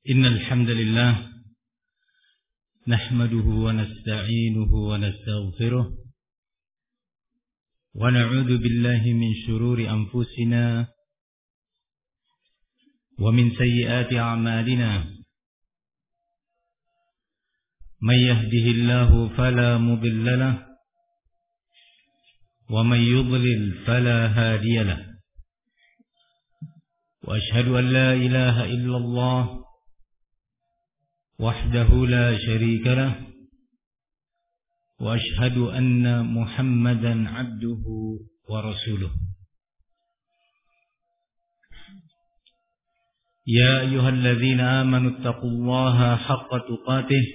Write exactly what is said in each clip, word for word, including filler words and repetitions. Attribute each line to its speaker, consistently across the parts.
Speaker 1: إن الحمد لله نحمده ونستعينه ونستغفره ونعوذ بالله من شرور أنفسنا ومن سيئات أعمالنا من يهده الله فلا مضل له ومن يضلل فلا هادي له وأشهد أن لا إله إلا الله وحده لا شريك له وأشهد أن محمدا عبده ورسوله يا أيها الذين آمنوا اتقوا الله حق تقاته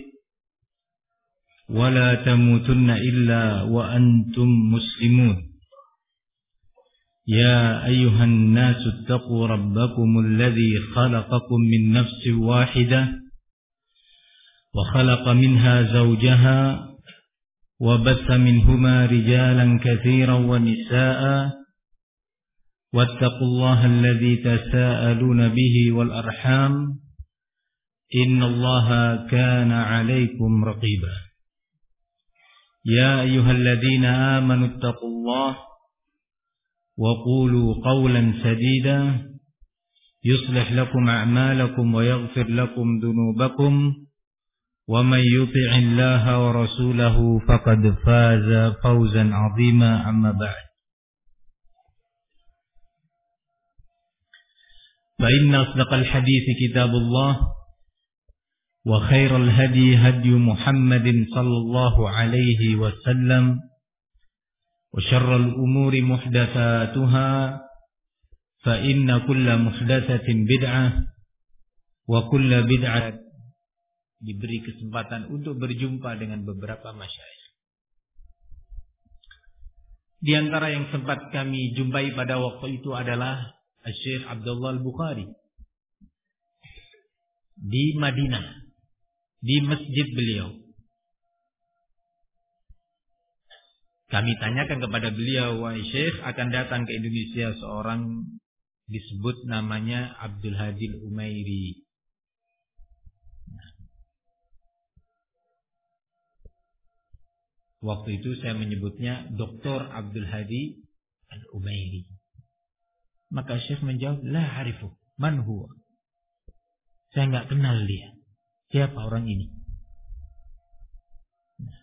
Speaker 1: ولا تموتن إلا وأنتم مسلمون يا أيها الناس اتقوا ربكم الذي خلقكم من نفس واحدة وخلق منها زوجها وبث منهما رجالا كثيرا ونساء واتقوا الله الذي تساءلون به والأرحام إن الله كان عليكم رقيبا يا أيها الذين آمنوا اتقوا الله وقولوا قولا سديدا يصلح لكم أعمالكم ويغفر لكم ذنوبكم ومن يطع الله ورسوله فقد فاز فوزا عظيما أما بعد فإن أصدق الحديث كتاب الله وخير الهدي هدي محمد صلى الله عليه وسلم وشر الأمور محدثاتها فإن كل محدثة بدعة وكل بدعة. Diberi kesempatan untuk berjumpa dengan beberapa masyayikh. Di antara yang sempat kami jumpai pada waktu itu adalah Syekh Abdullah Al-Bukhari di Madinah, di masjid beliau. Kami tanyakan kepada beliau, wahai Syekh, akan datang ke Indonesia seorang disebut namanya Abdul Hadi Al-Umairi. Waktu itu saya menyebutnya Doktor Abdul Hadi Al-Umairi. Maka Syekh menjawab, la harifu, man huwa. Saya enggak kenal dia. Siapa orang ini? Nah.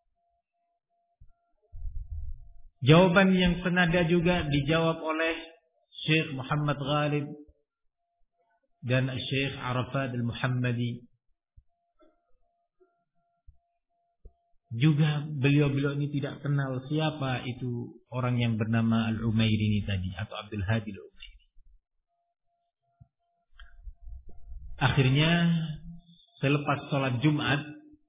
Speaker 1: Jawaban yang senada juga dijawab oleh Syekh Muhammad Ghalib dan Syekh Arafat Al-Muhammadi. Juga beliau-beliau ini tidak kenal siapa itu orang yang bernama Al-Umairi ini tadi, atau Abdul Hadi Al-Umairi. Akhirnya selepas sholat Jumat,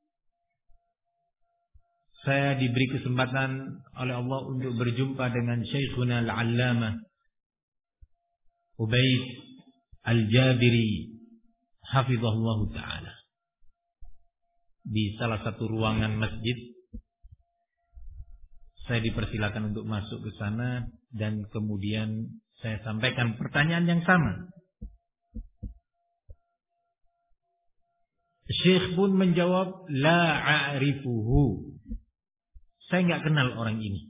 Speaker 1: saya diberi kesempatan oleh Allah untuk berjumpa dengan Syekhuna Al-Allamah Ubaid Al-Jabiri hafizahullah ta'ala di salah satu ruangan masjid. Saya dipersilakan untuk masuk ke sana dan kemudian saya sampaikan pertanyaan yang sama. Syekh pun menjawab, la a'rifuhu. Saya enggak kenal orang ini.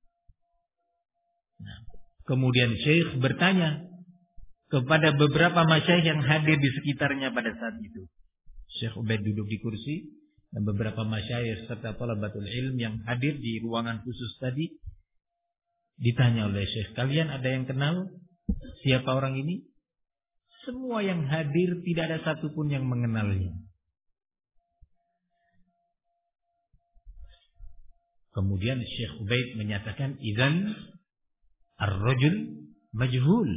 Speaker 1: Nah, kemudian Syekh bertanya kepada beberapa masyayikh yang hadir di sekitarnya pada saat itu. Syekh Ubaid duduk di kursi dan beberapa masyayikh serta talabatul ilm yang hadir di ruangan khusus tadi ditanya oleh Syekh, kalian ada yang kenal siapa orang ini? Semua yang hadir tidak ada satupun yang mengenalnya. Kemudian Syekh Ubaid menyatakan, idzan ar-rajul majhul.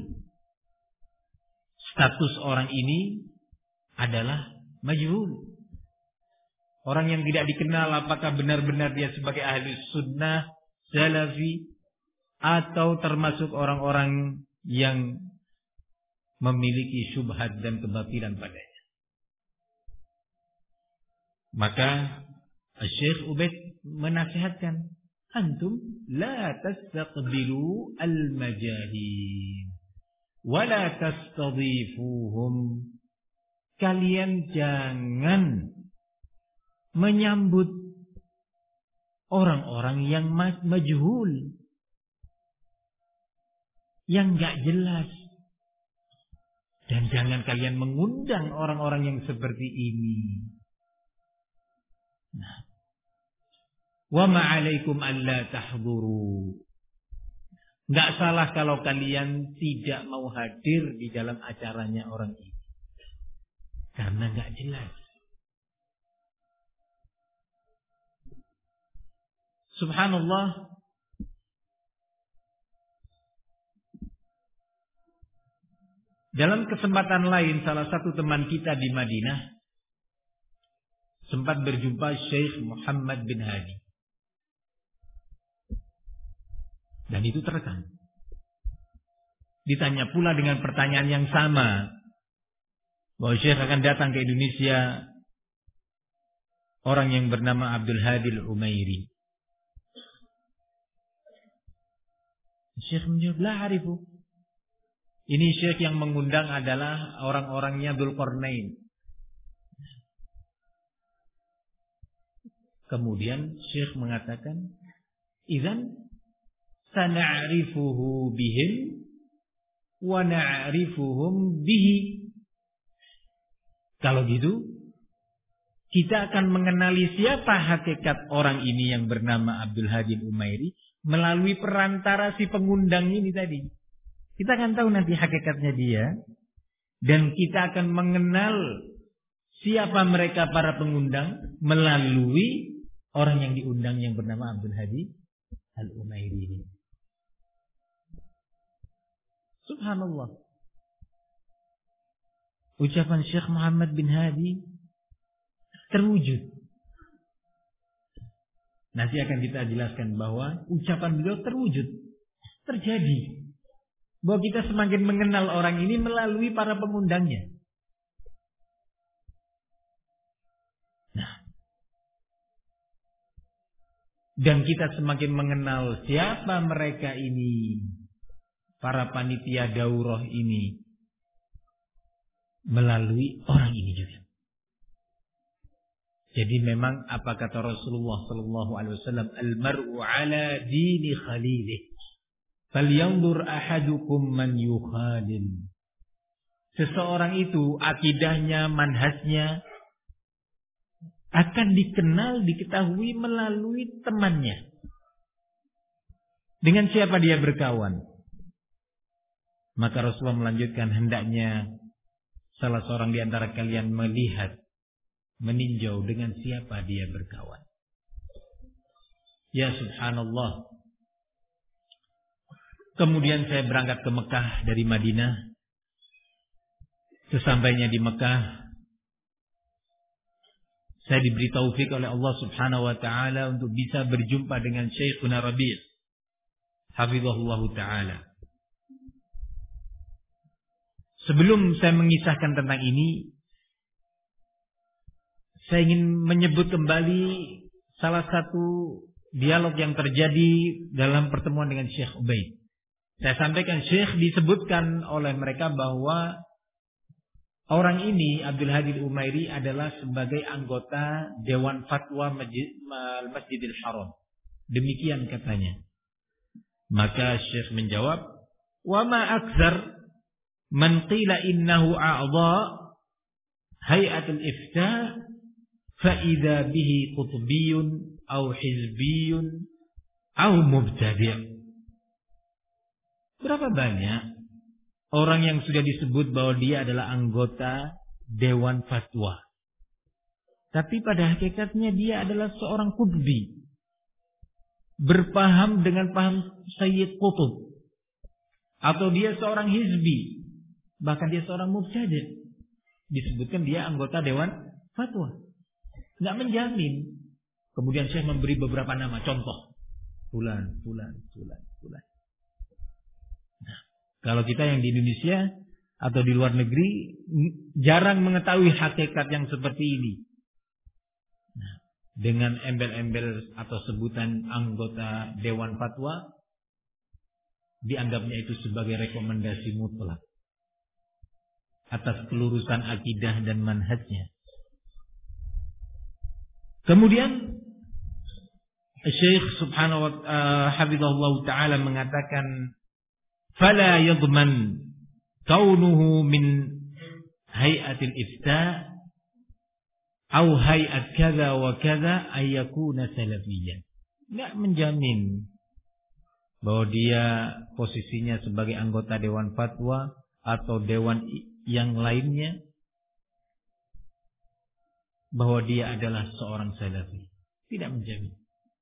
Speaker 1: Status orang ini adalah majhul. Orang yang tidak dikenal apakah benar-benar dia sebagai ahli sunnah, salafi, atau termasuk orang-orang yang memiliki syubhat dan kebatilan padanya. Maka Syekh Ubaid menasihatkan, antum la tastaqbilu al-majahil wa la tastadhifuhum. kalian jangan menyambut orang-orang yang majhul, yang gak jelas. Dan jangan kalian mengundang orang-orang yang seperti ini. Nah, wa ma'alaikum alla tahduru. Gak salah kalau kalian tidak mau hadir di dalam acaranya orang ini. Karena gak jelas. Subhanallah. Dalam kesempatan lain, salah satu teman kita di Madinah sempat berjumpa Syekh Muhammad bin Hadi. Dan itu terekam. Ditanya pula dengan pertanyaan yang sama, bahwa Syekh akan datang ke Indonesia, orang yang bernama Abdul Hadi Al-Umairi. Syekh menjawab, la harifu. Ini syekh yang mengundang adalah orang-orangnya Dzulqarnain. Kemudian syekh mengatakan, idzan sana'rifuhu bihim wa na'rifuhum bihi. Kalau gitu, kita akan mengenali siapa hakikat orang ini yang bernama Abdul Hadi Al-Umairi melalui perantara si pengundang ini tadi. Kita akan tahu nanti hakikatnya dia. Dan kita akan mengenal siapa mereka para pengundang melalui orang yang diundang yang bernama Abdul Hadi Al-Umairi. Subhanallah. Ucapan Syekh Muhammad bin Hadi terwujud. Nanti akan kita jelaskan bahwa ucapan beliau terwujud. Terjadi. Bahwa kita semakin mengenal orang ini melalui para pengundangnya. Nah. Dan kita semakin mengenal siapa mereka ini. Para panitia daurah ini. Melalui orang ini juga. Jadi memang apa kata Rasulullah sallallahu alaihi wasallam, al-mar'u ala dini khalilih. Falyanzur ahadukum man yukhalil. Seseorang itu akidahnya, manhajnya akan dikenal, diketahui melalui temannya. Dengan siapa dia berkawan. Maka Rasulullah melanjutkan, hendaknya salah seorang di antara kalian melihat, meninjau dengan siapa dia berkawan. Ya subhanallah. Kemudian saya berangkat ke Mekah dari Madinah. Sesampainya di Mekah, saya diberi taufik oleh Allah Subhanahu wa taala untuk bisa berjumpa dengan Syekhuna Rabi', hafizahullah taala. Sebelum saya mengisahkan tentang ini, saya ingin menyebut kembali salah satu dialog yang terjadi dalam pertemuan dengan Syekh Ubaid. Saya sampaikan Syekh disebutkan oleh mereka bahwa orang ini Abdul Hadi Al-Umairi adalah sebagai anggota Dewan Fatwa Masjid, Masjidil Haram. Demikian katanya. Maka Syekh menjawab, "Wa ma aktsar man qila innahu a'dha hay'atul ifta fa idza bihi qutbiyyun aw hizbiyyun aw mubtadi'." Berapa banyak orang yang sudah disebut bahwa dia adalah anggota Dewan Fatwa. Tapi pada hakikatnya dia adalah seorang qutbi. Berpaham dengan paham Sayyid Qutb. Atau dia seorang hizbi. Bahkan dia seorang mubtadi'. Disebutkan dia anggota Dewan Fatwa. Nggak menjamin. Kemudian Syekh memberi beberapa nama. Contoh. Fulan, fulan, fulan, fulan. Nah, kalau kita yang di Indonesia atau di luar negeri jarang mengetahui hakikat yang seperti ini. Nah, dengan embel-embel atau sebutan anggota Dewan Fatwa dianggapnya itu sebagai rekomendasi mutlak. atas kelurusan akidah dan manhajnya. Kemudian Syekh subhanahu wa ta'ala hafizahullah ta'ala mengatakan fala yadman kaunuhu min hay'atil ifta atau hay'at kadza wa kadza ay yakuna salafiyyan. Enggak menjamin bahwa dia posisinya sebagai anggota dewan fatwa atau dewan yang lainnya bahwa dia adalah seorang salafi. Tidak menjamin.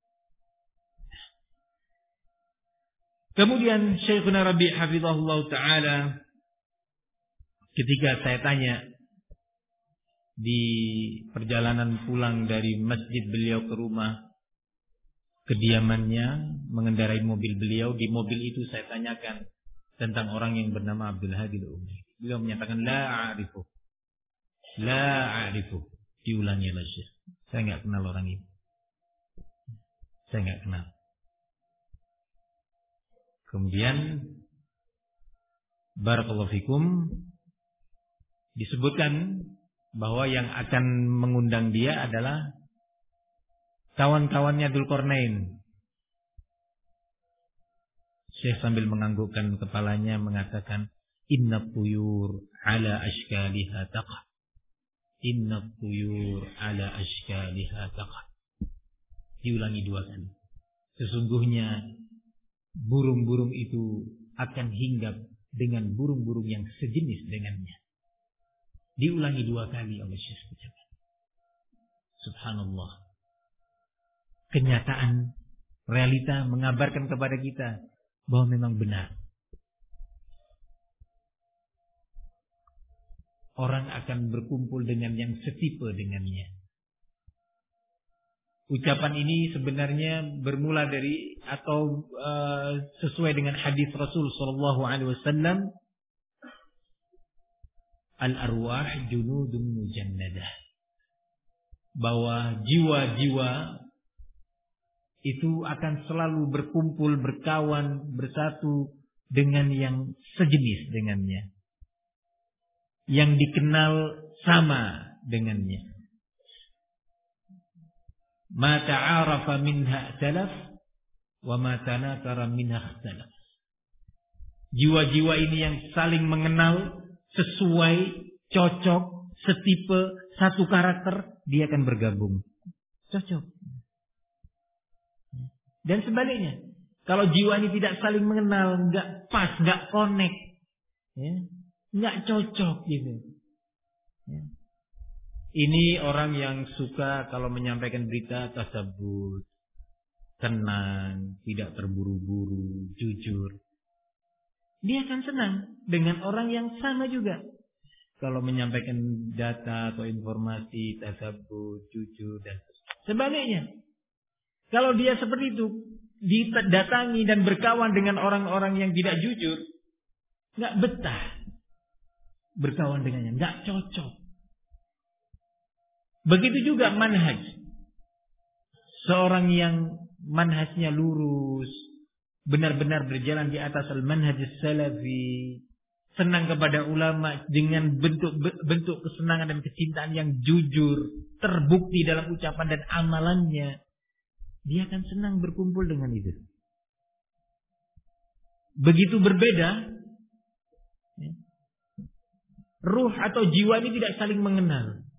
Speaker 1: Kemudian Syekhuna Rabi' hafizahullah ta'ala ketika saya tanya di perjalanan pulang dari masjid beliau ke rumah kediamannya, mengendarai mobil beliau, di mobil itu saya tanyakan tentang orang yang bernama Abdul Hadi Al-Umairi. Beliau menyatakan la a'rifu. La a'rifu. Diulangi oleh Syekh. Saya enggak kenal orang ini. Saya enggak kenal. Kemudian barakallahu fikum disebutkan bahwa yang akan mengundang dia adalah kawan-kawannya Dzulqarnain. Syekh sambil menganggukkan kepalanya mengatakan inna tuyur ala ashkaliha taqa. Inna tuyur ala ashkaliha taqa. Diulangi dua kali. Sesungguhnya burung-burung itu akan hinggap dengan burung-burung yang sejenis dengannya. Diulangi dua kali oleh Syekh ucapan. Subhanallah. Kenyataan, realita mengabarkan kepada kita bahwa memang benar. Orang akan berkumpul dengan yang setipe dengannya. Ucapan ini sebenarnya bermula dari atau uh, sesuai dengan hadis Rasul sallallahu alaihi wasallam, al-arwah junudun mujannadah. Bahwa jiwa-jiwa itu akan selalu berkumpul, berkawan, bersatu dengan yang sejenis dengannya. Yang dikenal sama dengannya. Ma ta'arafa minha salaf wa ma tanakara minha ikhtalaf. Jiwa-jiwa ini yang saling mengenal, sesuai, cocok, setipe, satu karakter, dia akan bergabung. Cocok. Dan sebaliknya, kalau jiwa ini tidak saling mengenal, enggak pas, enggak connect, ya, enggak cocok gitu. Ya. Ini orang yang suka kalau menyampaikan berita tasabbut, tenang, tidak terburu-buru, jujur. Dia akan senang dengan orang yang sama juga. Kalau menyampaikan data atau informasi, tasabbut, jujur dan sebaliknya. Kalau dia seperti itu, didatangi dan berkawan dengan orang-orang yang tidak jujur, nggak betah berkawan dengannya, nggak cocok. Begitu juga manhaj. Seorang yang manhajnya lurus, benar-benar berjalan di atas al-manhaj salafi, senang kepada ulama dengan bentuk-bentuk kesenangan dan kecintaan yang jujur, terbukti dalam ucapan dan amalannya, dia akan senang berkumpul dengan itu. Begitu berbeda, ruh atau jiwa ini tidak saling mengenal.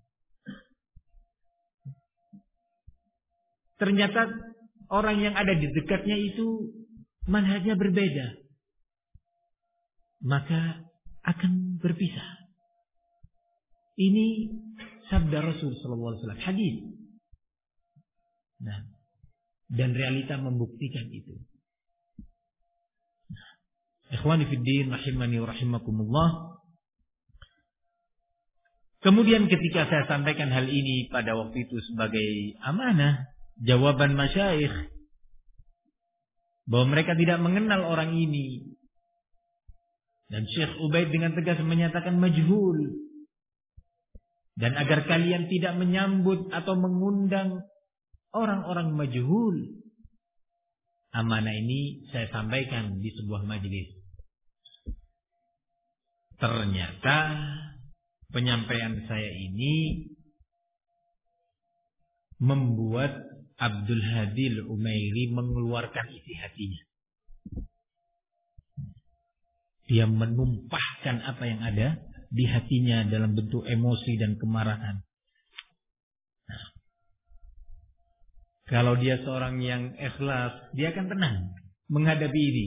Speaker 1: Ternyata orang yang ada di dekatnya itu manhajnya berbeda. Maka akan berpisah. Ini sabda Rasul sallallahu alaihi wasallam, hadis. Nah, dan realita membuktikan itu. Nah, ikhwani fid din rahimani wa rahimakumullah. Kemudian ketika saya sampaikan hal ini pada waktu itu sebagai amanah, jawaban masyayikh bahwa mereka tidak mengenal orang ini, dan Syekh Ubaid dengan tegas menyatakan majhul, dan agar kalian tidak menyambut atau mengundang orang-orang majhul, amanah ini saya sampaikan di sebuah majelis. Ternyata penyampaian saya ini membuat Abdul Hadi Al-Umairi mengeluarkan isi hatinya. Dia menumpahkan apa yang ada di hatinya dalam bentuk emosi dan kemarahan. Nah, kalau dia seorang yang ikhlas, dia akan tenang menghadapi ini.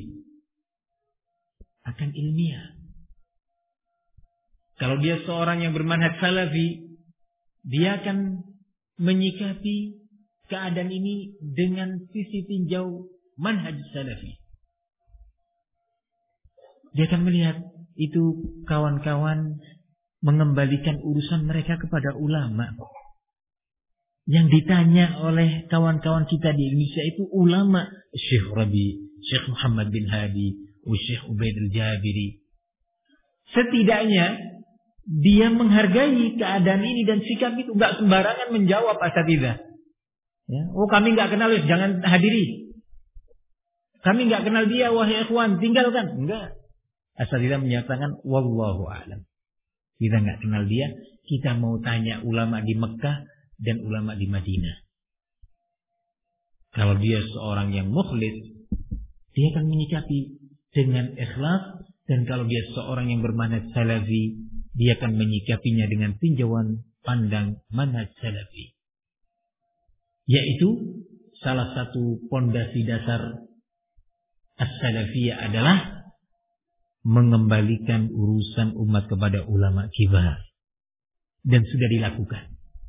Speaker 1: Akan ilmiah. Kalau dia seorang yang bermanhaj salafi, dia akan menyikapi keadaan ini dengan sisi tinjau manhaj salafi. Dia akan melihat itu kawan-kawan mengembalikan urusan mereka kepada ulama. Yang ditanya oleh kawan-kawan kita di Indonesia itu ulama. Syekh Rabi, Syekh Muhammad bin Hadi, Syekh Ubaid al-Jabiri. Setidaknya dia menghargai keadaan ini dan sikap itu, enggak sembarangan menjawab asatidzah. Ya, oh kami enggak kenal, jangan hadiri. Kami enggak kenal dia, wahai ikhwan, tinggalkan. Enggak. Asatidzah menyatakan wallahu a'lam. Kita enggak kenal dia, kita mau tanya ulama di Mekah dan ulama di Madinah. Kalau dia seorang yang mukhlis, dia akan menyikapi dengan ikhlas, dan kalau dia seorang yang bermanhaj salafi, dia akan menyikapinya dengan tinjauan pandang manhaj salafi. Yaitu salah satu pondasi dasar as-salafiyah adalah mengembalikan urusan umat kepada ulama kibar, dan sudah dilakukan.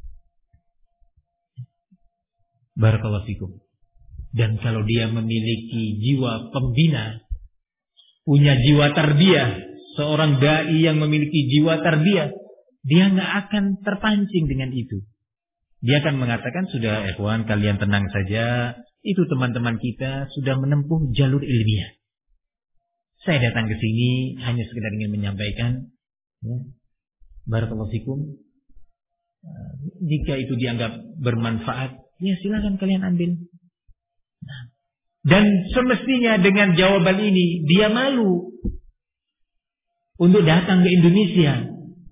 Speaker 1: Barakallahu fikum. Dan kalau dia memiliki jiwa pembina, punya jiwa tarbiyah, seorang dai yang memiliki jiwa tarbiyah, dia nggak akan terpancing dengan itu. Dia akan mengatakan, sudah ikhwan, kalian tenang saja, itu teman-teman kita sudah menempuh jalur ilmiah. Saya datang ke sini hanya sekedar ingin menyampaikan, ya, barakallahu fikum. Jika itu dianggap bermanfaat, ya silakan kalian ambil. Nah, dan semestinya dengan jawaban ini dia malu untuk datang ke Indonesia.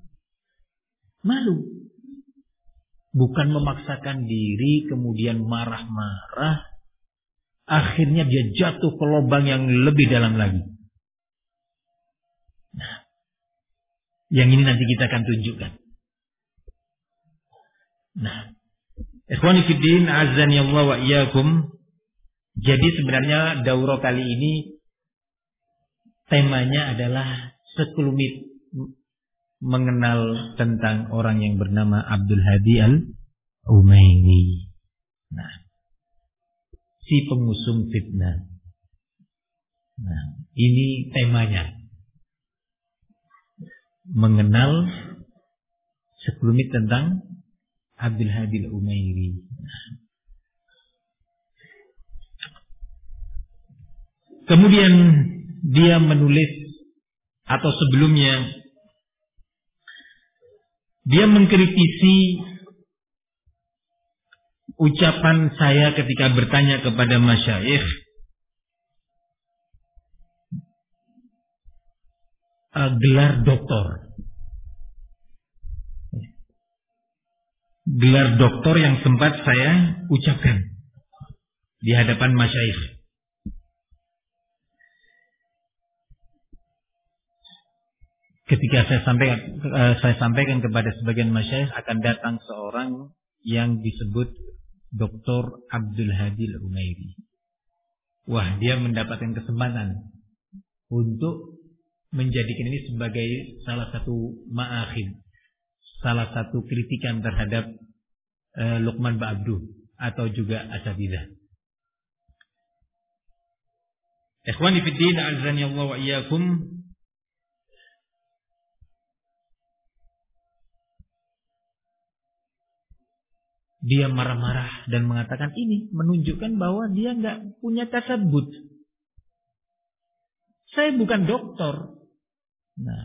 Speaker 1: Malu. Bukan memaksakan diri kemudian marah-marah, akhirnya dia jatuh ke lubang yang lebih dalam lagi. Nah, yang ini nanti kita akan tunjukkan. Nah, ikhwani fiddin, azani Allah wa iyyakum. Jadi sebenarnya daurah kali ini temanya adalah sekelumit mengenal tentang orang yang bernama Abdul Hadi Al-Umairi. Nah, si pengusung fitnah. Nah, ini temanya. Mengenal sekelumit tentang Abdul Hadi Al-Umairi. Nah. Kemudian dia menulis, atau sebelumnya dia mengkritisi ucapan saya ketika bertanya kepada masyayikh uh, gelar doktor. Gelar doktor yang sempat saya ucapkan di hadapan masyayikh. Ketika saya sampaikan, uh, saya sampaikan kepada sebagian masyayikh, akan datang seorang yang disebut Doktor Abdul Hadi Al-Umairi. Wah, dia mendapatkan kesempatan untuk menjadikan ini sebagai salah satu ma'akhid, salah satu kritikan terhadap uh, Luqman Ba'abdu atau juga asatidzah. Ikhwani fiddin, azani Allah wa iyyakum. Dia marah-marah dan mengatakan ini menunjukkan bahwa dia nggak punya tasabbut. Saya bukan doktor. Nah,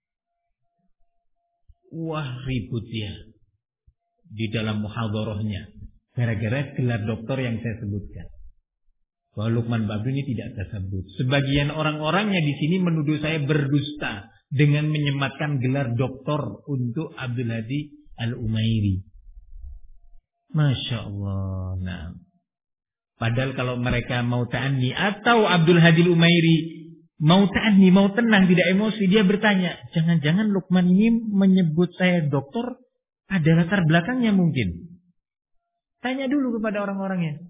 Speaker 1: wah ribut dia di dalam muhadharahnya gara-gara gelar doktor yang saya sebutkan. Bahwa Luqman Ba'abdu ini tidak tasabbut. Sebagian orang-orangnya di sini menuduh saya berdusta, dengan menyematkan gelar doktor untuk Abdul Hadi Al-Umairi. Masya Allah. Nah, padahal kalau mereka mau ta'anni atau Abdul Hadi Al-Umairi mau ta'anni, mau tenang, tidak emosi, dia bertanya, jangan-jangan Lukman ini menyebut saya doktor, ada latar belakangnya mungkin. Tanya dulu kepada orang-orangnya.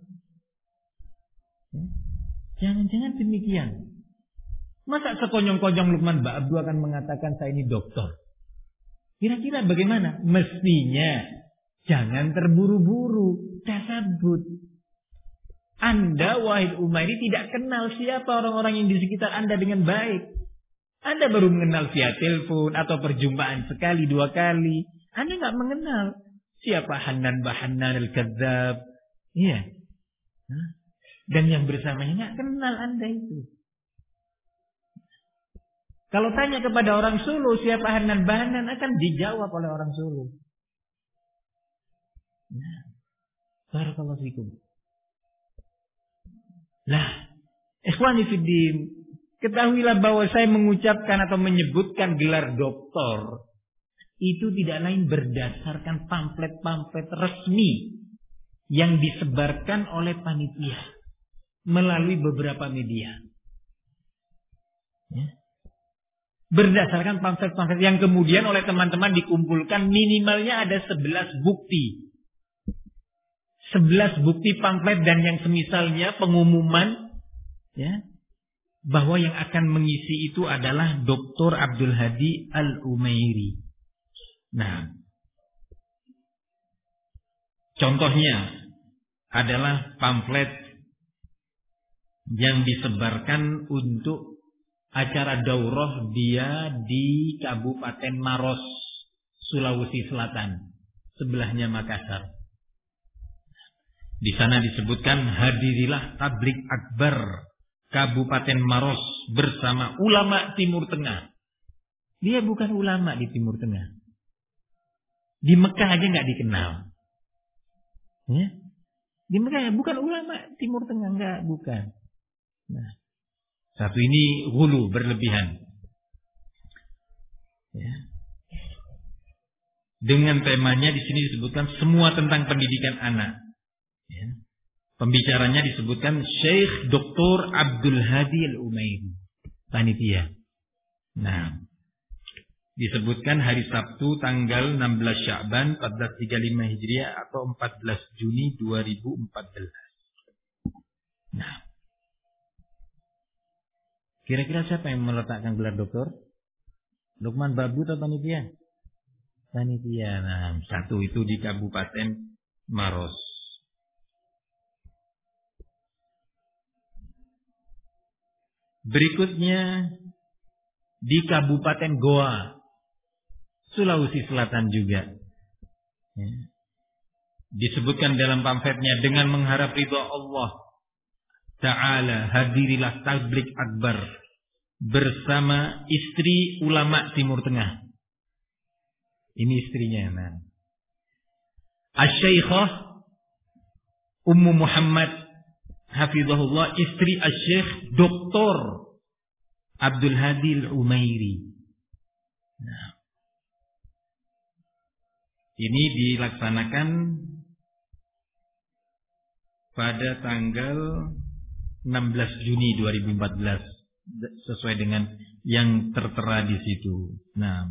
Speaker 1: Jangan-jangan demikian. Masa sekonyong-konyong Lukman Mbak Abdul akan mengatakan saya ini doktor? Kira-kira bagaimana? Mestinya jangan terburu-buru, tasabut. Anda, Wahid Umairi, tidak kenal siapa orang-orang yang di sekitar Anda dengan baik. Anda baru mengenal via telepon atau perjumpaan sekali, dua kali. Anda nggak mengenal siapa Hanan Bahanan Al-Kadzab. Iya. Dan yang bersamanya nggak kenal Anda itu. Kalau tanya kepada orang Solo siapa Hanan Bahanan, akan dijawab oleh orang Solo. Nah, barakallahu fikum. Lah, ikhwani fiddin, ketahuilah bahwa saya mengucapkan atau menyebutkan gelar doktor itu tidak lain berdasarkan pamflet-pamflet resmi yang disebarkan oleh panitia melalui beberapa media. Ya. Berdasarkan pamflet-pamflet yang kemudian oleh teman-teman dikumpulkan, minimalnya ada sebelas bukti. sebelas bukti pamflet dan yang semisalnya, pengumuman ya, bahwa yang akan mengisi itu adalah doktor Abdul Hadi Al-Umairi. Nah, contohnya adalah pamflet yang disebarkan untuk acara daurah dia di Kabupaten Maros, Sulawesi Selatan, sebelahnya Makassar. Di sana disebutkan hadirilah tablik akbar Kabupaten Maros bersama ulama Timur Tengah. Dia bukan ulama di Timur Tengah. Di Mekah aja nggak dikenal. Ya? Di Mekah bukan ulama Timur Tengah, nggak, bukan. Nah, satu ini hulu berlebihan. Ya. Dengan temanya di sini disebutkan semua tentang pendidikan anak. Ya. Pembicaranya disebutkan Syekh Doktor Abdul Hadi Al-Umairi, panitia. Nah, disebutkan hari Sabtu tanggal enam belas Sya'ban seribu empat ratus tiga puluh lima Hijriah atau empat belas Juni dua ribu empat belas. Nah, kira-kira siapa yang meletakkan gelar doktor? Lukman Babu atau panitia? Panitia. Nah, satu itu di Kabupaten Maros. Berikutnya di Kabupaten Goa, Sulawesi Selatan juga. Ya. Disebutkan dalam pamfletnya, dengan mengharap ridha Allah Ta'ala, hadirilah tablik akbar bersama istri ulama Timur Tengah. Ini istrinya. Nah, Asy-Syaikhah Ummu Muhammad Hafizahullah, istri Asy-Syaikh Doktor Abdul Hadi Al-Umairi. Nah, ini dilaksanakan pada tanggal enam belas Juni dua ribu empat belas sesuai dengan yang tertera di situ. Nah,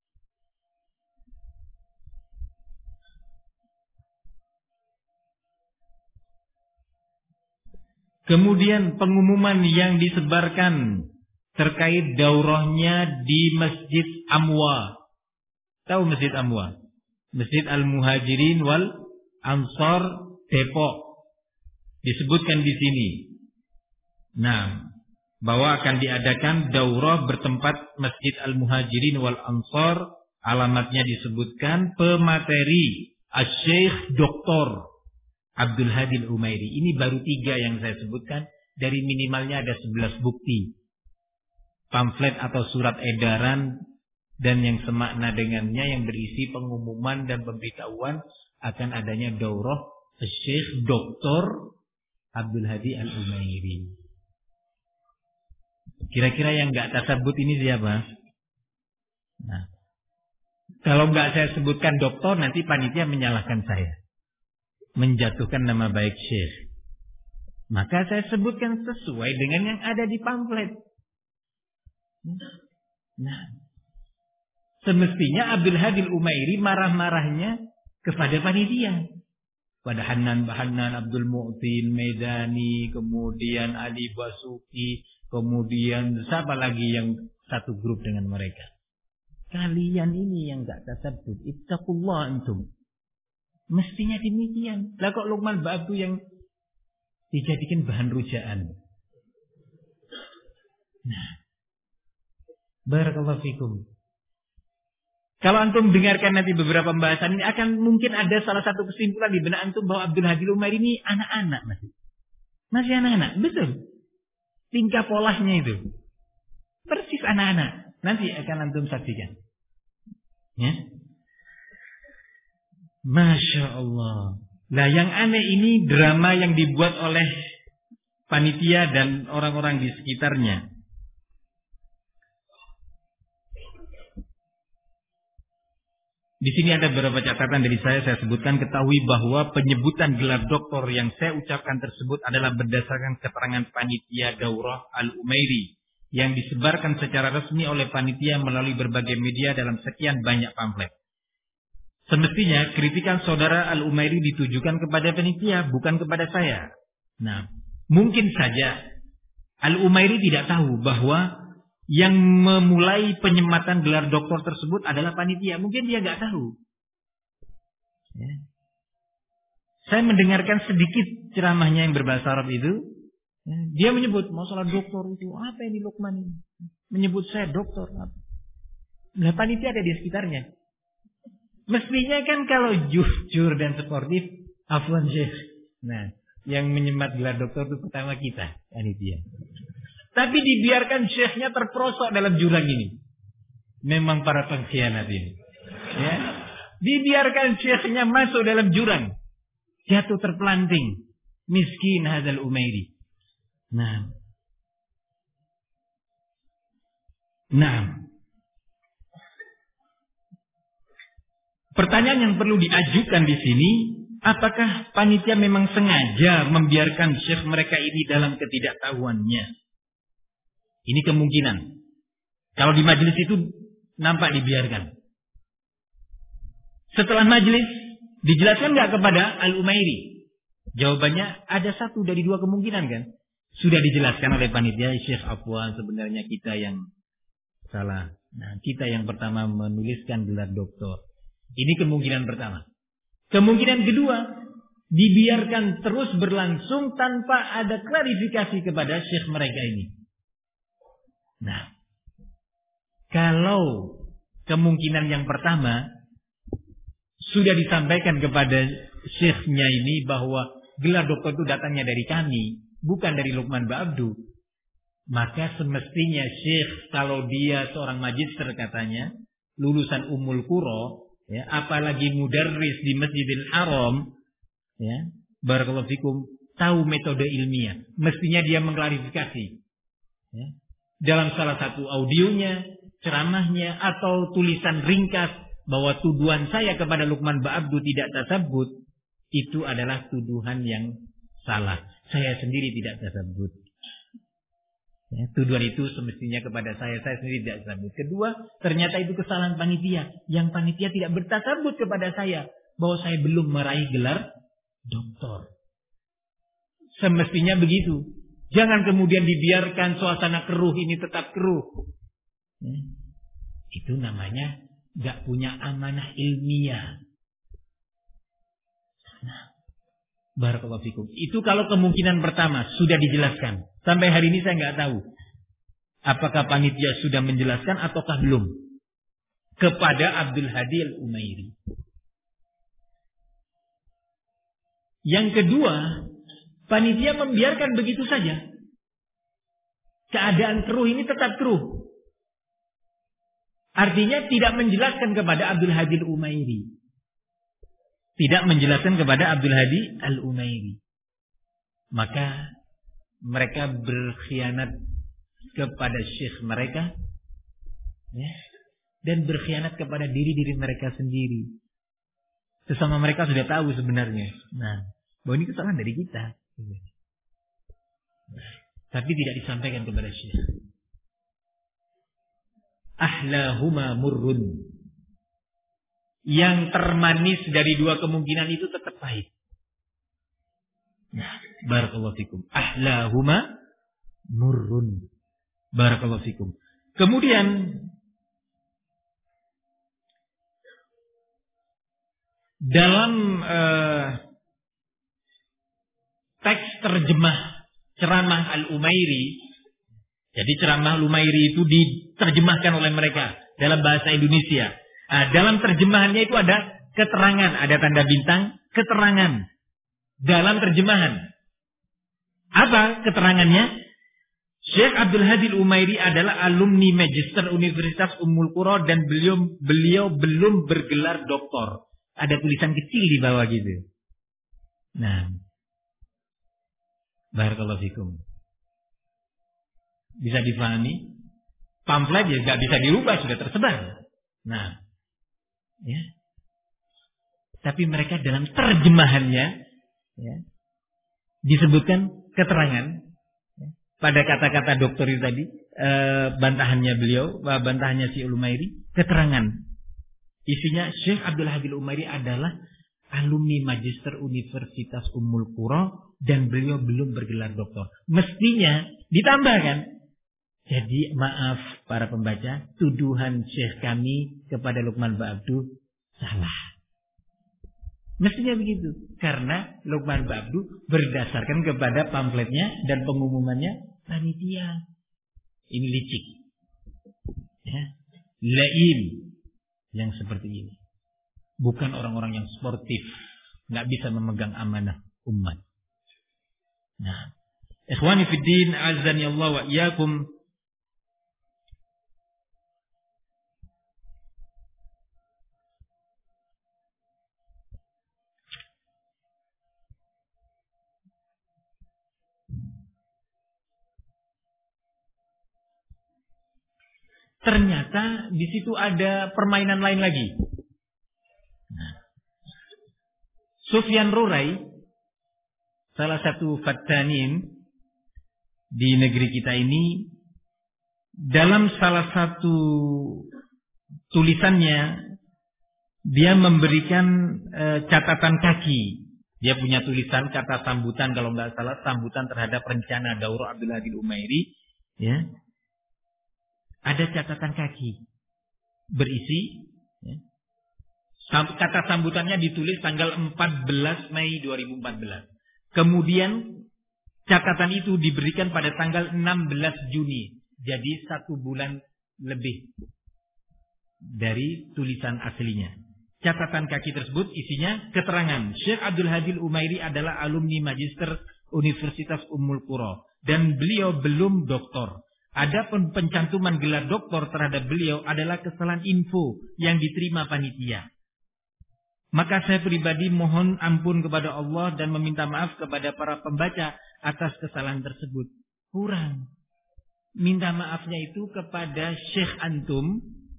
Speaker 1: kemudian pengumuman yang disebarkan terkait daurahnya di Masjid Amwa. Tahu Masjid Amwa? Masjid Al-Muhajirin wal Ansar Depok. Disebutkan di sini. Nah, bahwa akan diadakan daurah bertempat Masjid Al-Muhajirin wal Ansar. Alamatnya disebutkan, pemateri Asy-Syaikh Doktor Abdul Hadi Al-Umairi. Ini baru tiga yang saya sebutkan. Dari minimalnya ada sebelas bukti. Pamflet atau surat edaran dan yang semakna dengannya yang berisi pengumuman dan pemberitahuan akan adanya daurah Syekh Doktor Abdul Hadi Al-Umairi. Kira-kira yang enggak tasabut ini siapa? Nah, kalau nggak saya sebutkan doktor, nanti panitia menyalahkan saya, menjatuhkan nama baik Syekh. Maka saya sebutkan sesuai dengan yang ada di pamflet. Nah, semestinya Abdul Hadi Al-Umairi marah-marahnya kepada panitia, pada Hanan Bahanan, Abdul Mu'tin Medani, kemudian Ali Basuki, kemudian siapa lagi yang satu grup dengan mereka. Kalian ini yang gak tasabbut, ittaqullah antum. Mestinya demikian. Lah kok Luqman Ba'abdu yang dijadikan bahan rujaan. Nah, barakallahu fikum. Kalau antum dengarkan nanti beberapa pembahasan ini, akan mungkin ada salah satu kesimpulan di benak antum bahwa Abdul Hadi Al-Umairi ini anak-anak masih. Masih anak-anak, betul. Tingkah polanya itu persis anak-anak. Nanti akan antum saksikan. Ya. Masya Allah. Nah, yang aneh ini drama yang dibuat oleh panitia dan orang-orang di sekitarnya. Di sini ada beberapa catatan dari saya. Saya sebutkan, ketahui bahwa penyebutan gelar doktor yang saya ucapkan tersebut adalah berdasarkan keterangan panitia Daurah Al-Umairi yang disebarkan secara resmi oleh panitia melalui berbagai media dalam sekian banyak pamflet. Semestinya kritikan saudara Al-Umairi ditujukan kepada panitia, bukan kepada saya. Nah, mungkin saja Al-Umairi tidak tahu bahwa yang memulai penyematan gelar doktor tersebut adalah panitia. Mungkin dia nggak tahu. Ya. Saya mendengarkan sedikit ceramahnya yang berbahasa Arab itu. Ya. Dia menyebut masalah doktor itu apa ini Luqman ini? Menyebut saya doktor. Nah, panitia ada di sekitarnya. Mestinya kan kalau jujur dan sportif, afwan Syekh. Nah, yang menyemat gelar doktor itu pertama kita, panitia. Tapi dibiarkan Syekhnya terperosok dalam jurang ini. Memang para pengkhianat ini. Ya. Dibiarkan Syekhnya masuk dalam jurang. Jatuh terpelanting. Miskin hadzal Umairi. Nah. Nah. Pertanyaan yang perlu diajukan di sini, apakah panitia memang sengaja membiarkan syekh mereka ini dalam ketidaktahuannya? Ini kemungkinan. Kalau di majelis itu nampak dibiarkan. Setelah majelis, dijelaskan nggak kepada Al-Umairi? Jawabannya ada satu dari dua kemungkinan kan? Sudah dijelaskan oleh panitia, Syekh Afwan, sebenarnya kita yang salah. Nah, kita yang pertama menuliskan gelar doktor. Ini kemungkinan pertama. Kemungkinan kedua, dibiarkan terus berlangsung tanpa ada klarifikasi kepada syekh mereka ini. Nah, kalau kemungkinan yang pertama sudah disampaikan kepada syekhnya ini bahwa gelar doktor itu datangnya dari kami, bukan dari Luqman Ba'abdu, maka semestinya syekh, kalau dia seorang magister katanya, lulusan Ummul Qura, ya, apalagi mudarris di Masjidil Haram, ya, barakallahu fikum, tahu metode ilmiah, mestinya dia mengklarifikasi, ya, dalam salah satu audionya, ceramahnya, atau tulisan ringkas bahwa tuduhan saya kepada Luqman Ba'abdu tidak tasabbut, itu adalah tuduhan yang salah. Saya sendiri tidak tasabbut. Ya, tuduhan itu semestinya kepada saya, saya sendiri tidak tasabbut. Kedua, ternyata itu kesalahan panitia, yang panitia tidak bertasabbut kepada saya bahwa saya belum meraih gelar doktor. Semestinya begitu. Jangan kemudian dibiarkan suasana keruh ini tetap keruh. Ya, itu namanya gak punya amanah ilmiah. Nah, barakallahu fikum. Itu kalau kemungkinan pertama sudah dijelaskan. Sampai hari ini saya nggak tahu apakah panitia sudah menjelaskan ataukah belum kepada Abdul Hadi Al-Umairi. Yang kedua, panitia membiarkan begitu saja. Keadaan keruh ini tetap keruh. Artinya tidak menjelaskan kepada Abdul Hadi Al-Umairi. Tidak menjelaskan kepada Abdul Hadi Al-Umairi. Maka mereka berkhianat kepada syekh mereka, ya, dan berkhianat kepada diri-diri mereka sendiri. Sesama mereka sudah tahu sebenarnya. Nah, bahwa ini kesalahan dari kita. Tapi tidak disampaikan kepada Syekh. Ahlahuma murrun. Yang termanis dari dua kemungkinan itu tetap pahit. Nah, barakallahu fikum. Ahlahuma murrun. Barakallahu fikum. Kemudian dalam uh, teks terjemah ceramah Al-Umairi, jadi ceramah Al-Umairi itu diterjemahkan oleh mereka dalam bahasa Indonesia. Nah, dalam terjemahannya itu ada keterangan, ada tanda bintang, keterangan dalam terjemahan. Apa keterangannya? Syekh Abdul Hadi Al-Umairi adalah alumni Magister Universitas Ummul Qura dan beliau beliau belum bergelar doktor. Ada tulisan kecil di bawah gitu. Nah, barakallahu fikum. Bisa difahami? Pamflet ya nggak bisa dirubah, sudah tersebar. Nah, ya. Tapi mereka dalam terjemahannya ya, disebutkan keterangan ya, pada kata-kata dokter itu tadi, eh, bantahannya beliau, bantahannya si Al-Umairi, keterangan. Isinya Syekh Abdul Hadi Al-Umairi adalah alumni Magister Universitas Ummul Qura dan beliau belum bergelar doktor. Mestinya ditambahkan. Jadi maaf para pembaca, tuduhan Syekh kami kepada Luqman Ba'abdu salah. Mestinya begitu. Karena Luqman Ba'abdu berdasarkan kepada pamfletnya dan pengumumannya panitia. Ini licik. Ya. Laim yang seperti ini. Bukan orang-orang yang sportif. Nggak bisa memegang amanah umat. Nah. Ikhwani fiddin, azani Allah wa iyyakum. Ternyata di situ ada permainan lain lagi. Nah. Sufyan Rurai, salah satu fattanin di negeri kita ini, dalam salah satu tulisannya dia memberikan e, catatan kaki. Dia punya tulisan kata sambutan, kalau nggak salah sambutan terhadap rencana Daurah Abdul Hadi Al-Umairi, ya. Ada catatan kaki berisi ya, kata sambutannya ditulis tanggal empat belas Mei dua ribu empat belas. Kemudian catatan itu diberikan pada tanggal enam belas Juni. Jadi satu bulan lebih dari tulisan aslinya. Catatan kaki tersebut isinya keterangan Syekh Abdul Hadi Al-Umairi adalah alumni Magister Universitas Ummul Qura dan beliau belum doktor. Adapun pencantuman gelar doktor terhadap beliau adalah kesalahan info yang diterima panitia. Maka saya pribadi mohon ampun kepada Allah dan meminta maaf kepada para pembaca atas kesalahan tersebut. Kurang. Minta maafnya itu kepada Syekh Antum.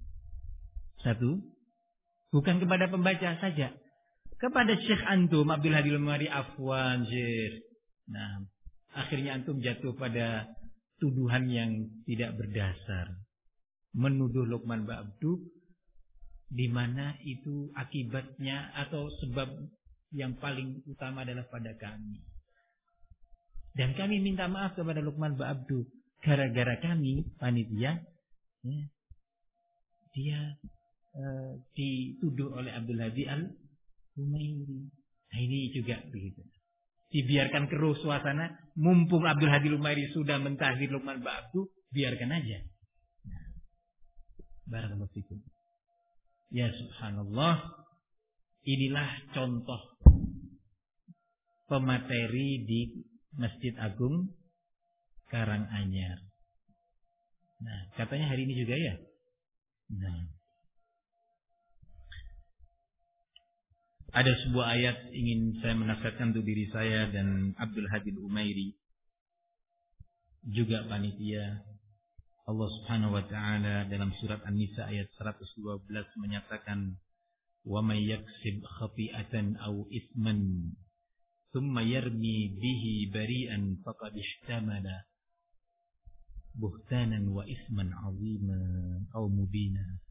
Speaker 1: Satu. Bukan kepada pembaca saja. Kepada Syekh Antum, Abdul Hadi Al-Umairi, afwan Syekh. Nah, akhirnya Antum jatuh pada tuduhan yang tidak berdasar. Menuduh Luqman Ba'abdu di mana itu akibatnya atau sebab yang paling utama adalah pada kami. Dan kami minta maaf kepada Luqman Ba'abdu gara-gara kami panitia ya, dia uh, dituduh oleh Abdul Hadi Al-Umairi. Nah, ini juga begitu. Dibiarkan keruh suasana, mumpung Abdul Hadi Al-Umairi sudah mentahdir Luqman Ba'abdu, biarkan aja. Nah, barakallahu fikum. Ya subhanallah, inilah contoh pemateri di Masjid Agung Karanganyar. Nah, katanya hari ini juga ya. Nah, ada sebuah ayat ingin saya menasihatkan untuk diri saya dan Abdul Hadi Al-Umairi, juga panitia. Allah Subhanahu wa taala dalam surat An-Nisa ayat seratus dua belas menyatakan, "Wa may yaksib khati'atan aw itsman thumma yarmi bihi bari'an faqad ihtamala buhtanan wa isman 'azima aw mubina."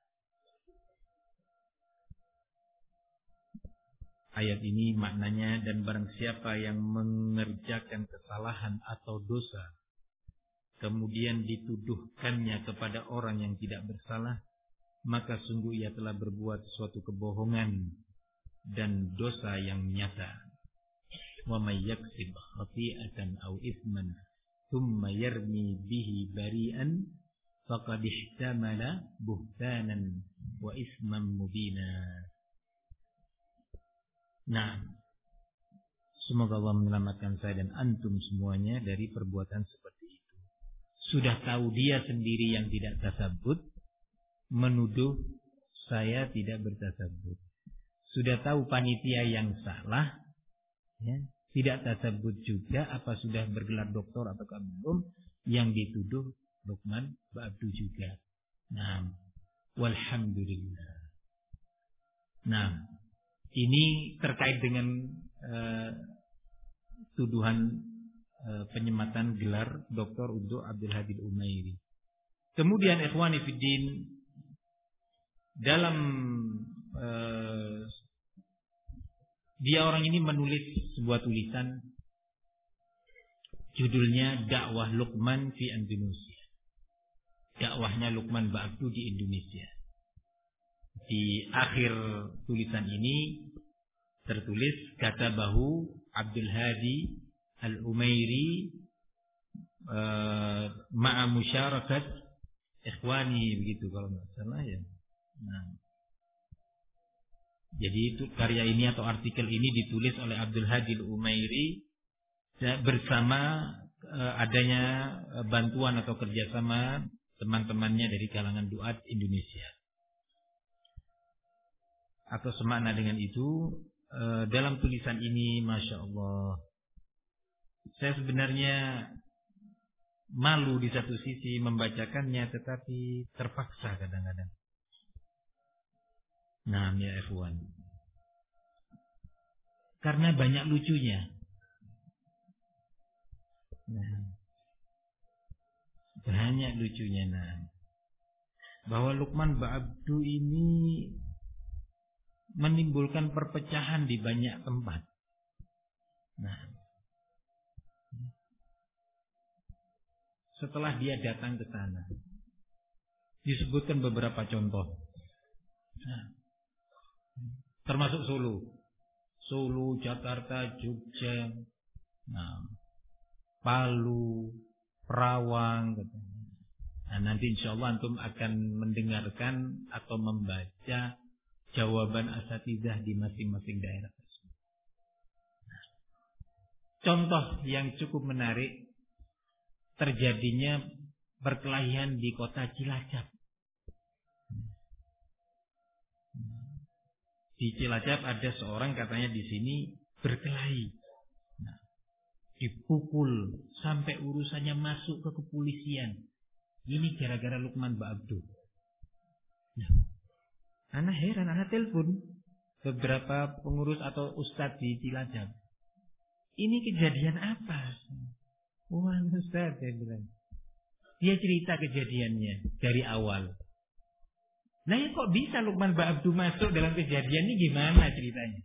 Speaker 1: Ayat ini maknanya, dan barang siapa yang mengerjakan kesalahan atau dosa kemudian dituduhkannya kepada orang yang tidak bersalah, maka sungguh ia telah berbuat suatu kebohongan dan dosa yang nyata. Wa may yaksib khati'atan aw itsman thumma yarmi bihi bari'an faqad ihtamala buhtanan wa isman mubina. Nah, semoga Allah menyelamatkan saya dan antum semuanya dari perbuatan seperti itu. Sudah tahu dia sendiri yang tidak tasabbut, menuduh saya tidak bertasabbut. Sudah tahu panitia yang salah, ya, tidak tasabbut juga, apa sudah bergelar doktor atau belum, yang dituduh Luqman Ba'abdu juga. Nah, walhamdulillah. Nah, ini terkait dengan uh, tuduhan uh, penyematan gelar doktor untuk Abdul Hadi Umairi. Kemudian ikhwani fiddin, dalam uh, dia orang ini menulis sebuah tulisan judulnya Dakwah Luqman fi Indonesia. Dakwahnya Luqman Ba'abdu di Indonesia. Di akhir tulisan ini tertulis kata bahu Abdul Hadi Al-Umairi uh, ma'a musyarakat ikhwani, begitu kalau nggak salah ya. Nah, jadi itu karya ini atau artikel ini ditulis oleh Abdul Hadi Al-Umairi bersama uh, adanya bantuan atau kerjasama teman-temannya dari kalangan duat Indonesia. Atau semakna dengan itu, e, dalam tulisan ini, Masya Allah, saya sebenarnya malu di satu sisi membacakannya, tetapi terpaksa kadang-kadang. Nah, ya ikhwan, karena banyak lucunya. Nah, banyak lucunya. Nah, bahwa Luqman Ba'abdu ini menimbulkan perpecahan di banyak tempat. Nah, setelah dia datang ke sana, disebutkan beberapa contoh. Nah, termasuk Solo, Solo, Jakarta, Jogja, nah, Palu, Perawang. Nah, nanti insya Allah antum akan mendengarkan atau membaca jawaban asatidzah di masing-masing daerah tersebut. Nah, contoh yang cukup menarik terjadinya perkelahian di kota Cilacap. Di Cilacap ada seorang katanya di sini berkelahi, nah, dipukul sampai urusannya masuk ke kepolisian. Ini gara-gara Luqman Ba'abdu. Nah, anak heran, anak telepon beberapa pengurus atau ustadz di Cilacap. Ini kejadian apa? Wah, ustadz, saya bilang. Dia cerita kejadiannya dari awal. Nah, ya kok bisa Luqman Ba'abdu masuk dalam kejadian ini, gimana ceritanya?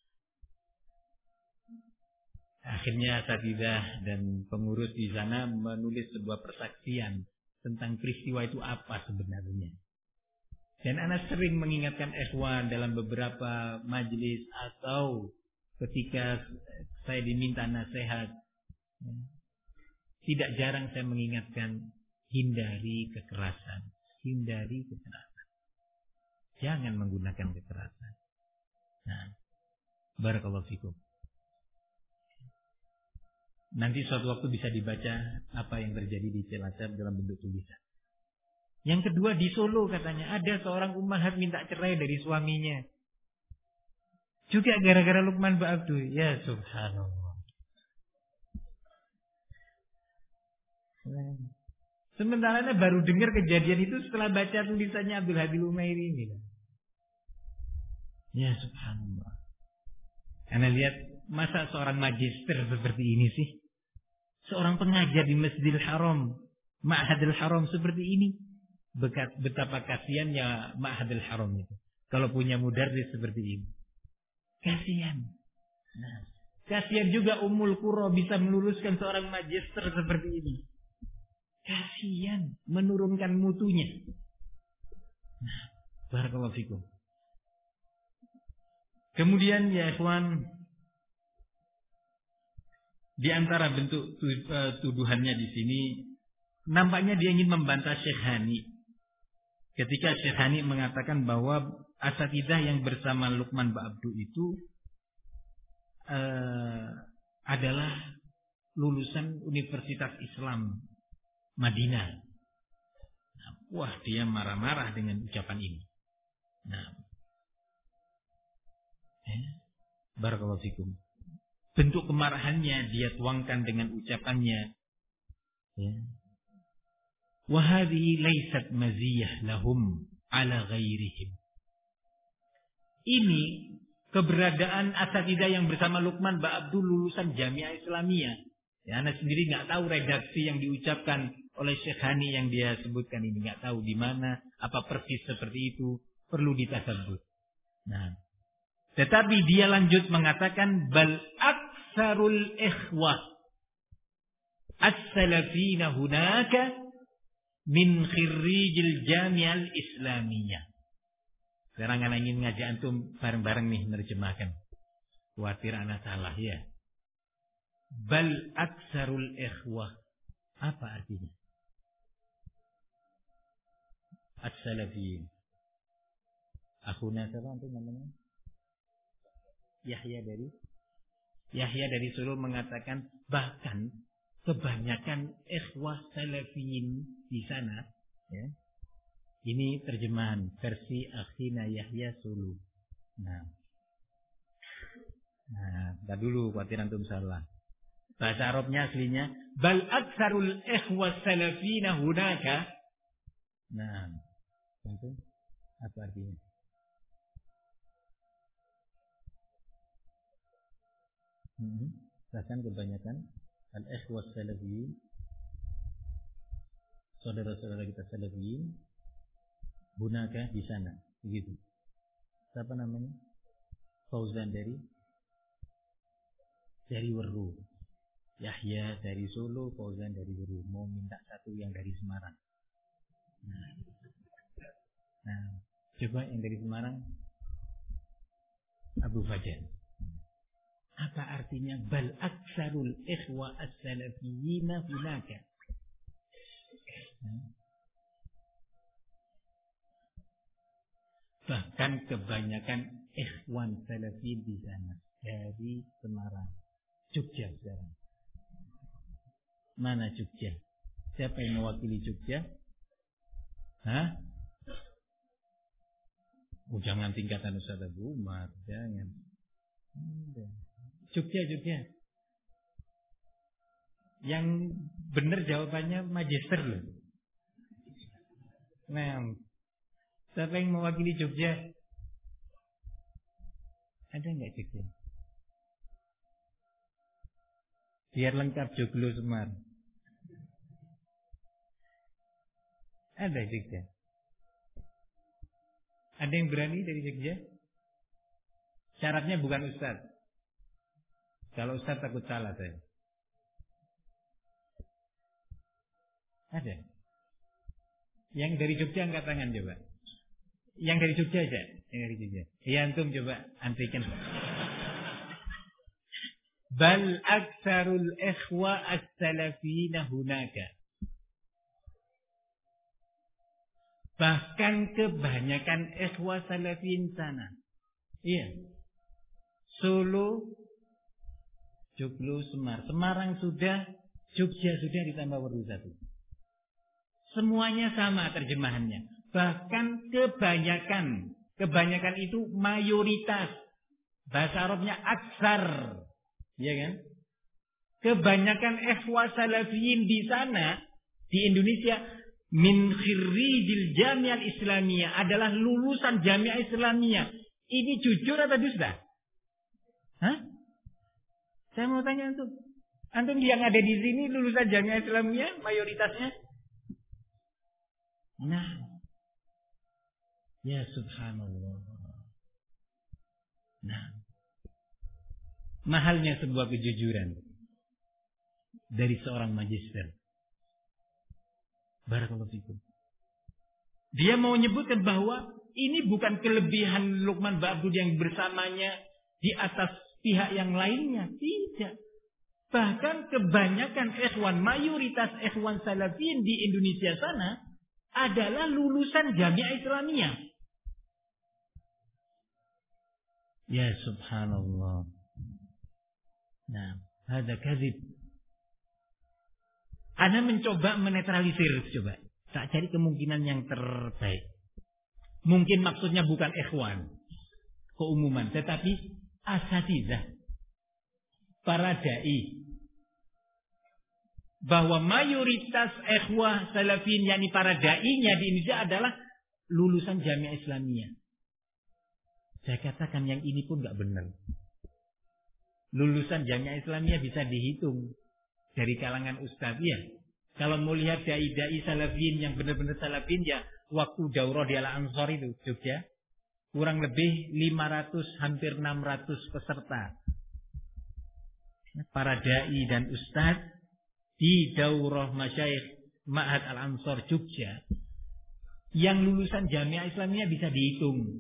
Speaker 1: Akhirnya asatidzah dan pengurus di sana menulis sebuah persaksian tentang peristiwa itu apa sebenarnya. Dan anak sering mengingatkan ikhwan dalam beberapa majelis atau ketika saya diminta nasihat. Tidak jarang saya mengingatkan, hindari kekerasan. Hindari kekerasan. Jangan menggunakan kekerasan. Nah, barakallahu fikum. Nanti suatu waktu bisa dibaca apa yang terjadi di Cilacap dalam bentuk tulisan. Yang kedua di Solo katanya ada seorang ummahat minta cerai dari suaminya. Juga gara-gara Luqman Ba'abdu. Ya subhanallah. Sementara Anda baru dengar kejadian itu setelah baca tulisannya Abdul Hadil Umairi ini. Ya subhanallah. Anda lihat, masa seorang magister seperti ini sih? Seorang pengajar di Masjidil Haram, Ma'hadil Haram seperti ini. Betapa kasihannya Ma'hadil Haram itu. Kalau punya mudarris seperti ini. Kasihan. Nah, kasihan juga Ummul Qura bisa meluruskan seorang magister seperti ini. Kasihan, menurunkan mutunya. Nah, barakallahu fikum. Kemudian ya ikhwan, di antara bentuk tuduhannya di sini, nampaknya dia ingin membantah Syekh Hani. Ketika Syekh Hani mengatakan bahwa asatidzah yang bersama Luqman Ba'abdu itu uh, adalah lulusan Universitas Islam Madinah. Nah, wah, dia marah-marah dengan ucapan ini. Nah, eh, barakallahu fikum. Bentuk kemarahannya dia tuangkan dengan ucapannya. Ya. Wa hadhihi laysat maziyah lahum ala ghairihim. Ini keberadaan asatidzah yang bersama Luqman Ba'abdu lulusan Jamiah Islamiyah. Ya, Anda sendiri nggak tahu redaksi yang diucapkan oleh Syekh Hani yang dia sebutkan ini, nggak tahu di mana, apa persis seperti itu, perlu ditasabbut. Nah, tetapi dia lanjut mengatakan bal aksarul ikhwah as-salafina hunaka min khirrijil Jami'ah Islamiyah. Sekarang anak ingin ngajak antum bareng-bareng nih menerjemahkan. Khawatir anak salah ya. Bal aksarul ikhwah. Apa artinya? As-salafiyin. Akhuna siapa antum namanya? Yahya dari Yahya dari Solo mengatakan bahkan kebanyakan ikhwah salafiyin di sana, ya. Ini terjemahan versi Akhina Yahya Solo. Nah, nah, dah dulu khawatir antum salah. Bahasa Arabnya aslinya bal aktsarul ikhwah salafina hunaka. Nah, itu apa artinya? Hmm, bahkan kebanyakan al-ikhwah salafiyin, saudara-saudara kita salafiyin, hunaka di sana, begitu. Siapa namanya? Fauzan dari dari Weru. Yahya dari Solo, Fauzan dari Weru. Mau minta satu yang dari Semarang. Nah, nah coba yang dari Semarang, Abu Fajar. Apa artinya bal aksarul ikhwa as-salafiyina hunaka? Bahkan kebanyakan ikhwan salafi di sana dari Semarang, Jogja sekarang. Mana Jogja? Siapa yang mewakili Jogja? Hah? Oh, jangan tingkatan Ustaz Abu Umar, jangan. Jogja, Jogja. Yang benar jawabannya magister loh. Nah, siapa yang mewakili Jogja? Ada nggak Jogja? Biar lengkap Joglo Semar. Ada Jogja? Ada yang berani dari Jogja? Syaratnya bukan Ustaz. Kalau Ustaz takut salah saya. Ada? Yang dari Jogja angkat tangan coba. Yang dari Jogja aja. Yang dari Jogja. Ya antum coba antikan. Bal aktsarul ikhwa as-salafina hunaka. Bahkan kebanyakan ikhwa salafin sana. Iya. Solo, Joglo, Semar. Semarang sudah, Jogja sudah ditambah Weru satu. Semuanya sama terjemahannya. Bahkan kebanyakan. Kebanyakan itu mayoritas. Bahasa Arabnya aksar. Iya kan? Kebanyakan ikhwah salafiyin di sana Di Indonesia min khirrijil Jami'ah Islamiyah adalah lulusan Jami'ah Islamiyah. Ini jujur atau dusta? Hah? Saya mau tanya antum. Antum yang ada di sini lulusan Jami'ah Islamiyah mayoritasnya? Nah. Ya subhanallah. Nah. Mahalnya sebuah kejujuran dari seorang magister. Barakallahu fikum. Dia mau menyebutkan bahwa ini bukan kelebihan Luqman Ba'bud yang bersamanya di atas pihak yang lainnya. Tidak. Bahkan kebanyakan ikhwan, mayoritas ikhwan salafin di Indonesia sana adalah lulusan Jami'ah Islamiyah. Ya subhanallah. Nah, ada kadzib. Ana mencoba menetralisir, coba. Tak cari kemungkinan yang terbaik. Mungkin maksudnya bukan ikhwan, keumuman, tetapi asatidzah, para dai. Bahwa mayoritas ikhwah salafin, yakni para dai-nya di Indonesia adalah lulusan Jami'ah Islamiyah. Saya katakan yang ini pun enggak benar. Lulusan Jami'ah Islamiyah bisa dihitung dari kalangan ustadz ya. Kalau mau lihat dai-dai salafin yang benar-benar salafin ya, waktu daurah di Al-Ansor itu Jogja, kurang lebih lima ratus hampir enam ratus peserta. Para dai dan ustadz di daurah masyayikh Ma'had Al-Ansor Jogja yang lulusan Jami'ah Islamiyah bisa dihitung.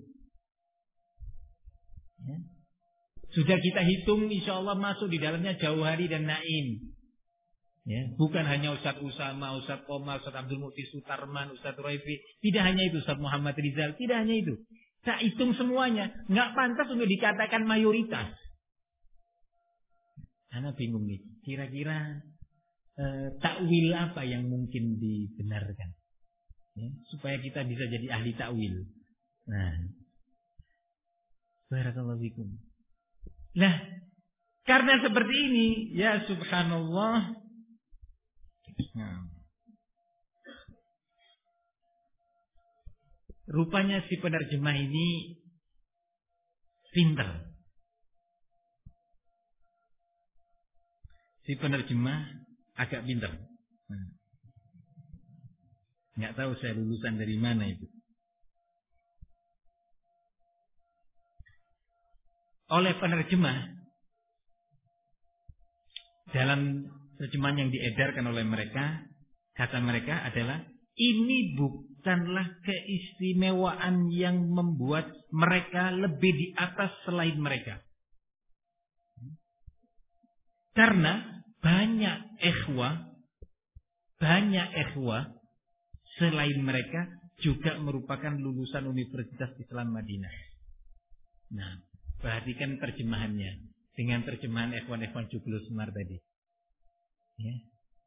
Speaker 1: Ya. Sudah kita hitung, insya Allah masuk di dalamnya Jauhari dan Naim. Ya, bukan hanya Ustaz Usama, Ustaz Qoma, Ustaz Abdul Muti Sutarman, Ustaz Raifi. Tidak hanya itu, Ustaz Muhammad Rizal. Tidak hanya itu. Saya hitung semuanya. Nggak pantas untuk dikatakan mayoritas. Karena bingung nih. Kira-kira eh, takwil apa yang mungkin dibenarkan? Ya, supaya kita bisa jadi ahli takwil. Nah, barakallahu fikum. Nah, karena seperti ini, ya subhanallah. Nah. Rupanya si penerjemah ini pintar. Si penerjemah agak pintar. Nah. Nggak tahu saya lulusan dari mana itu. Oleh penerjemah dalam terjemahan yang diedarkan oleh mereka, kata mereka adalah ini bukanlah keistimewaan yang membuat mereka lebih di atas selain mereka. Karena banyak ikhwah, banyak ikhwah selain mereka juga merupakan lulusan Universitas Islam Madinah. Nah, perhatikan terjemahannya dengan terjemahan ikhwan-ikhwan Joglo Semar tadi. Ya.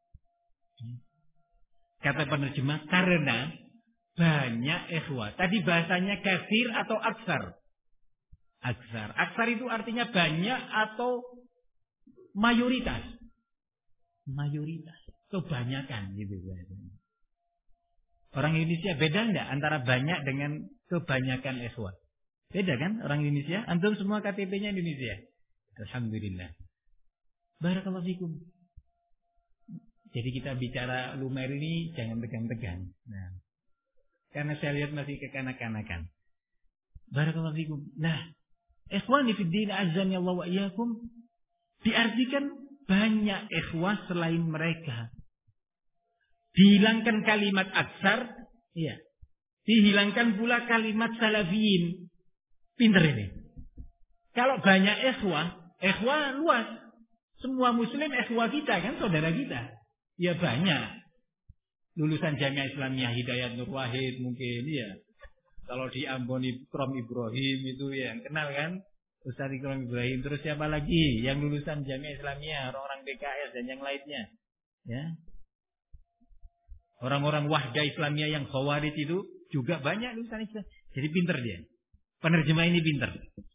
Speaker 1: Kata penerjemah karena banyak ikhwah. Tadi bahasanya katsir atau aksar. Aksar. Aksar itu artinya banyak atau mayoritas. Mayoritas. Kebanyakan gitu. Orang Indonesia beda enggak antara banyak dengan kebanyakan ikhwah? Beda kan orang Indonesia? Antum semua K T P-nya Indonesia. Alhamdulillah. Barakallahu fikum. Jadi kita bicara lumer ini jangan tegang-tegang. Nah, karena saya lihat masih kekanak-kanakan. Barakallahu fikum. Nah, ikhwani fid din azan ya Allah wa iyyakum diartikan banyak ikhwah selain mereka. Dihilangkan kalimat aksar, iya. Dihilangkan pula kalimat salafiyin. Pinter ini. Kalau banyak ikhwah, ikhwah luas. Semua muslim ikhwah kita kan saudara kita. Ya banyak. Lulusan Jami'ah Islamiyah Hidayat Nur Wahid mungkin ya. Kalau di Ambon Ikram Ibrahim itu ya yang kenal kan? Ustaz Ikram Ibrahim. Terus siapa lagi yang lulusan Jami'ah Islamiyah, orang-orang B K S dan yang lainnya. Ya. Orang-orang Wahdah Islamiyah yang Khawarij itu juga banyak lulusan Islam. Jadi pinter dia. Penerjemah ini pinter.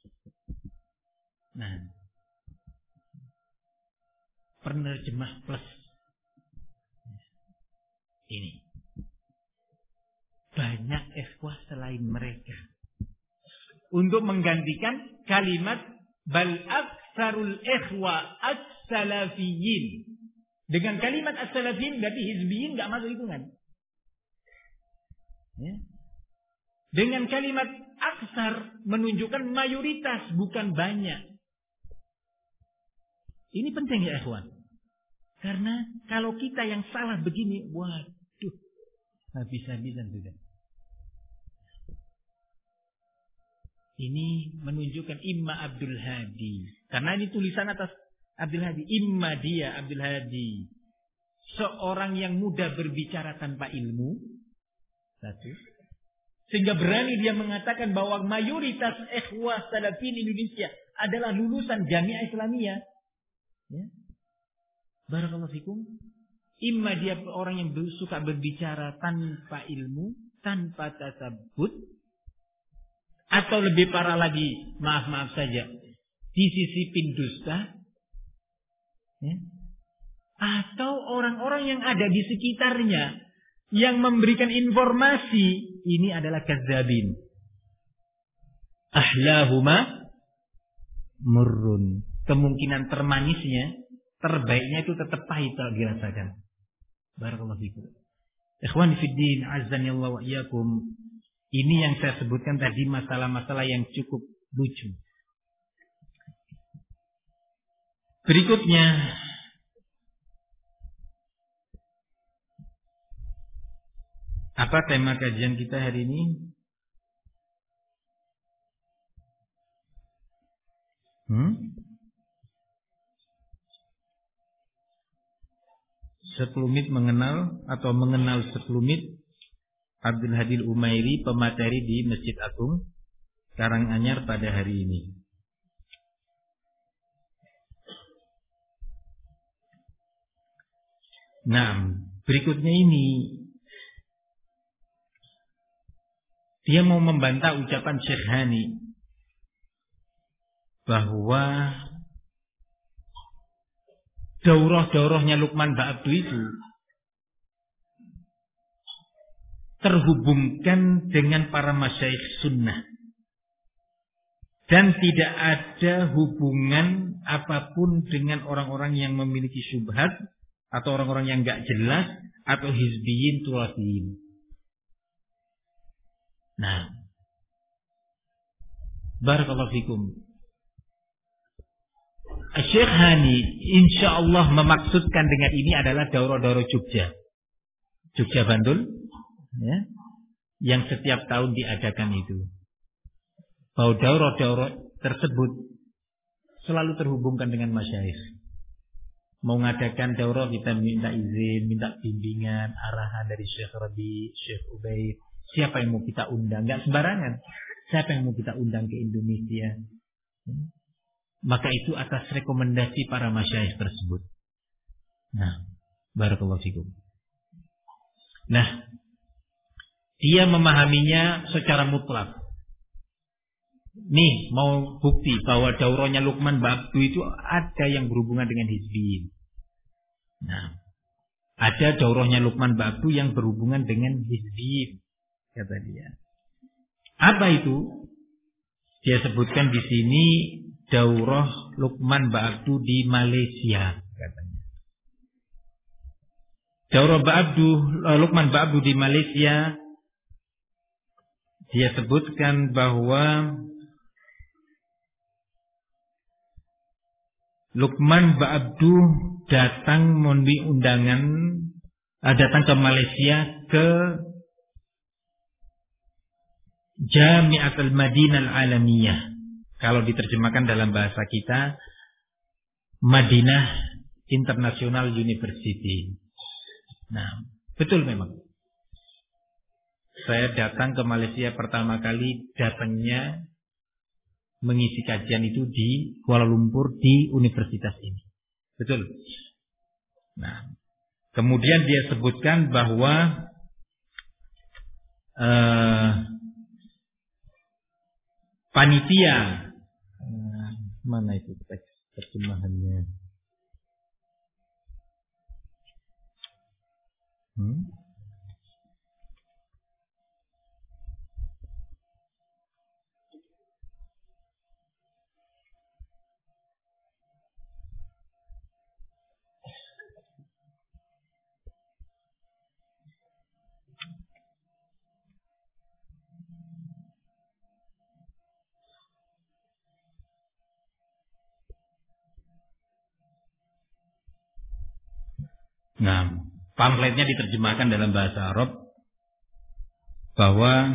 Speaker 1: Nah. Penerjemah plus. Ini. Banyak ikhwah selain mereka. Untuk menggantikan kalimat bal aktsarul ikhwa as-salafiyin. Dengan kalimat as-salafiyin berarti hizbiyin enggak masuk hitungan. Ya. Dengan kalimat aksar menunjukkan mayoritas bukan banyak. Ini penting ya ikhwan. Karena kalau kita yang salah begini, waduh, habis-habisan sudah. Ini menunjukkan Imma Abdul Hadi. Karena ini tulisan atas Abdul Hadi. Imma dia Abdul Hadi. Seorang yang mudah berbicara tanpa ilmu. Satu. Sehingga berani dia mengatakan bahwa mayoritas ikhwah salafin Indonesia adalah lulusan Jamiah Islamiyah. Ya. Barakallahu fikum. Imma dia orang yang suka berbicara tanpa ilmu, tanpa tasabbut. Atau lebih parah lagi, maaf-maaf saja, disisipin dusta. Ya. Atau orang-orang yang ada di sekitarnya yang memberikan informasi, ini adalah kadzabin. Ahlahuma murrun. Kemungkinan termanisnya, terbaiknya itu tetap pahit kalau dirasakan. Barakallahu fikum. Ikhwani fid din, azzanillahu wa iyyakum. Ini yang saya sebutkan tadi masalah-masalah yang cukup lucu. Berikutnya, apa tema kajian kita hari ini? Hmm? Sekelumit mengenal atau mengenal sekelumit Abdul Hadi Umairi, pemateri di Masjid Agung Karanganyar pada hari ini. Nah, berikutnya ini dia mau membantah ucapan Syekh Hani bahwa daurah-daurahnya Luqman Ba'abdu itu terhubungkan dengan para masyayikh sunnah. Dan tidak ada hubungan apapun dengan orang-orang yang memiliki syubhat atau orang-orang yang enggak jelas atau hizbiyin turafiyin. Nah, barakallahu fikum. Syekh Hani insyaallah memaksudkan dengan ini adalah daurah-daurah Jogja. Jogja Bandul. Ya, yang setiap tahun diadakan itu. Bahwa daurah-daurah tersebut selalu terhubungkan dengan masyayikh. Mau ngadakan daurah kita minta izin, minta bimbingan, arahan dari Syekh Rabi, Syekh Ubaid. Siapa yang mau kita undang? Enggak sembarangan. Siapa yang mau kita undang ke Indonesia? Ya. Maka itu atas rekomendasi para masyayikh tersebut. Nah, barakallahu fikum. Nah, dia memahaminya secara mutlak. Nih, mau bukti bahwa daurahnya Luqman Ba'abdu itu ada yang berhubungan dengan hizbiyin. Nah, ada daurahnya Luqman Ba'abdu yang berhubungan dengan hizbiyin, kata dia. Apa itu? Dia sebutkan di sini daurah Luqman Ba'abdu di Malaysia, katanya. Daurah Ba'abdu, Luqman Ba'abdu di Malaysia. Dia sebutkan bahwa Luqman Ba'abdu datang memberi undangan, datang ke Malaysia ke Jami'atul Madinah Al-Alamiyah. Kalau diterjemahkan dalam bahasa kita, Madinah International University. Nah, betul memang. Saya datang ke Malaysia pertama kali, datangnya mengisi kajian itu di Kuala Lumpur di universitas ini. Betul. Nah, kemudian dia sebutkan bahwa uh, panitia, uh, mana itu teks terjemahannya? Hmm? Nah, pamfletnya diterjemahkan dalam bahasa Arab bahwa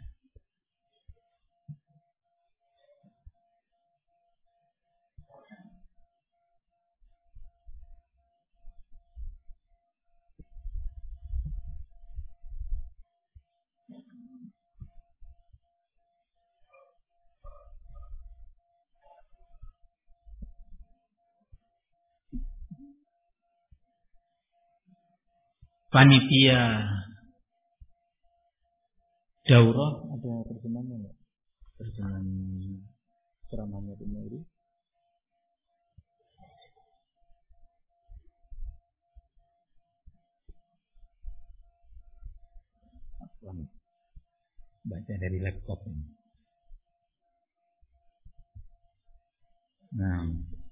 Speaker 1: panitia daurah, ada terjemahannya enggak? Terjemahan ceramahnya itu. Baca dari laptop ini. Nah,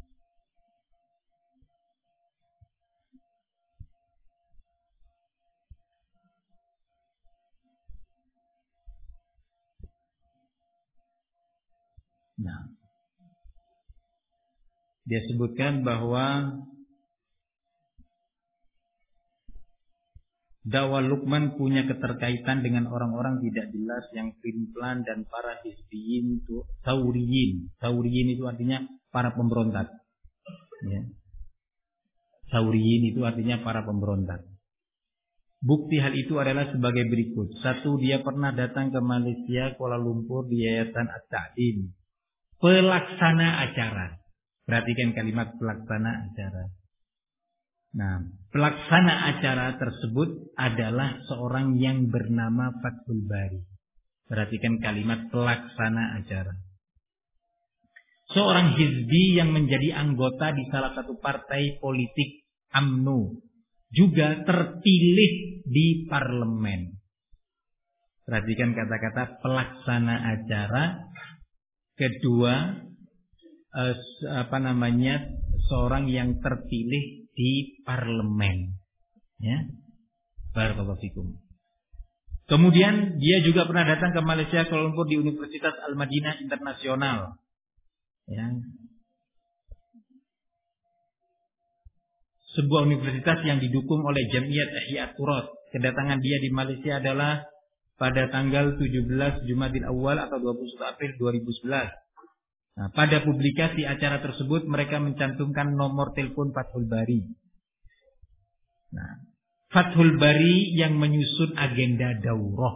Speaker 1: nah, dia sebutkan bahwa dakwah Luqman punya keterkaitan dengan orang-orang tidak jelas yang plan dan para hizbiyin itu sauriyin. Sauriyin itu artinya para pemberontak. Ya. Sauriyin itu artinya para pemberontak. Bukti hal itu adalah sebagai berikut. Satu, dia pernah datang ke Malaysia, Kuala Lumpur di Yayasan At-Ta'lim. Pelaksana acara. Perhatikan kalimat pelaksana acara. Nah, pelaksana acara tersebut adalah seorang yang bernama Fathul Bari. Perhatikan kalimat pelaksana acara. Seorang hizbi yang menjadi anggota di salah satu partai politik A M N U. Juga terpilih di parlemen. Perhatikan kata-kata pelaksana acara. Kedua, eh, apa namanya, seorang yang terpilih di parlemen. Ya, barakallahu fikum. Kemudian dia juga pernah datang ke Malaysia, Kuala Lumpur di Universitas Al-Madinah Internasional. Ya. Sebuah universitas yang didukung oleh Jamiat Ihya Turas. Kedatangan dia di Malaysia adalah pada tanggal tujuh belas Jumadil Awal atau dua puluh satu April dua ribu sebelas. Nah, pada publikasi acara tersebut mereka mencantumkan nomor telepon Fathul Bari. Nah, Fathul Bari yang menyusun agenda daurah.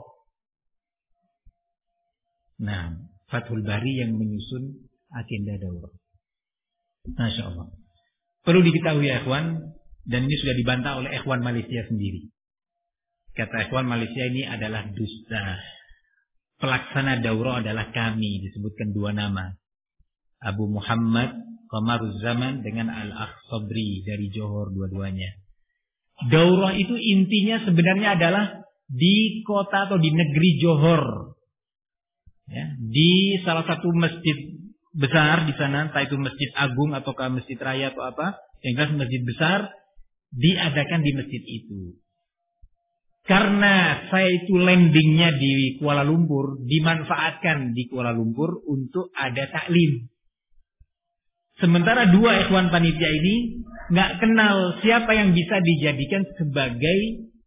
Speaker 1: Nah, Fathul Bari yang menyusun agenda daurah. Masya Allah. Perlu diketahui ya ikhwan, dan ini sudah dibantah oleh ikhwan Malaysia sendiri. Kata ikhwan Malaysia ini adalah dusta. Pelaksana daurah adalah kami, disebutkan dua nama. Abu Muhammad Qamaruz Zaman dengan Al-Akh Sabri dari Johor, dua-duanya. Daurah itu intinya sebenarnya adalah di kota atau di negeri Johor. Ya, di salah satu masjid besar di sana, entah itu masjid agung ataukah masjid raya atau apa, yang jelas masjid besar diadakan di masjid itu. Karena saya itu landingnya di Kuala Lumpur, dimanfaatkan di Kuala Lumpur untuk ada taklim. Sementara dua ikhwan panitia ini nggak kenal siapa yang bisa dijadikan sebagai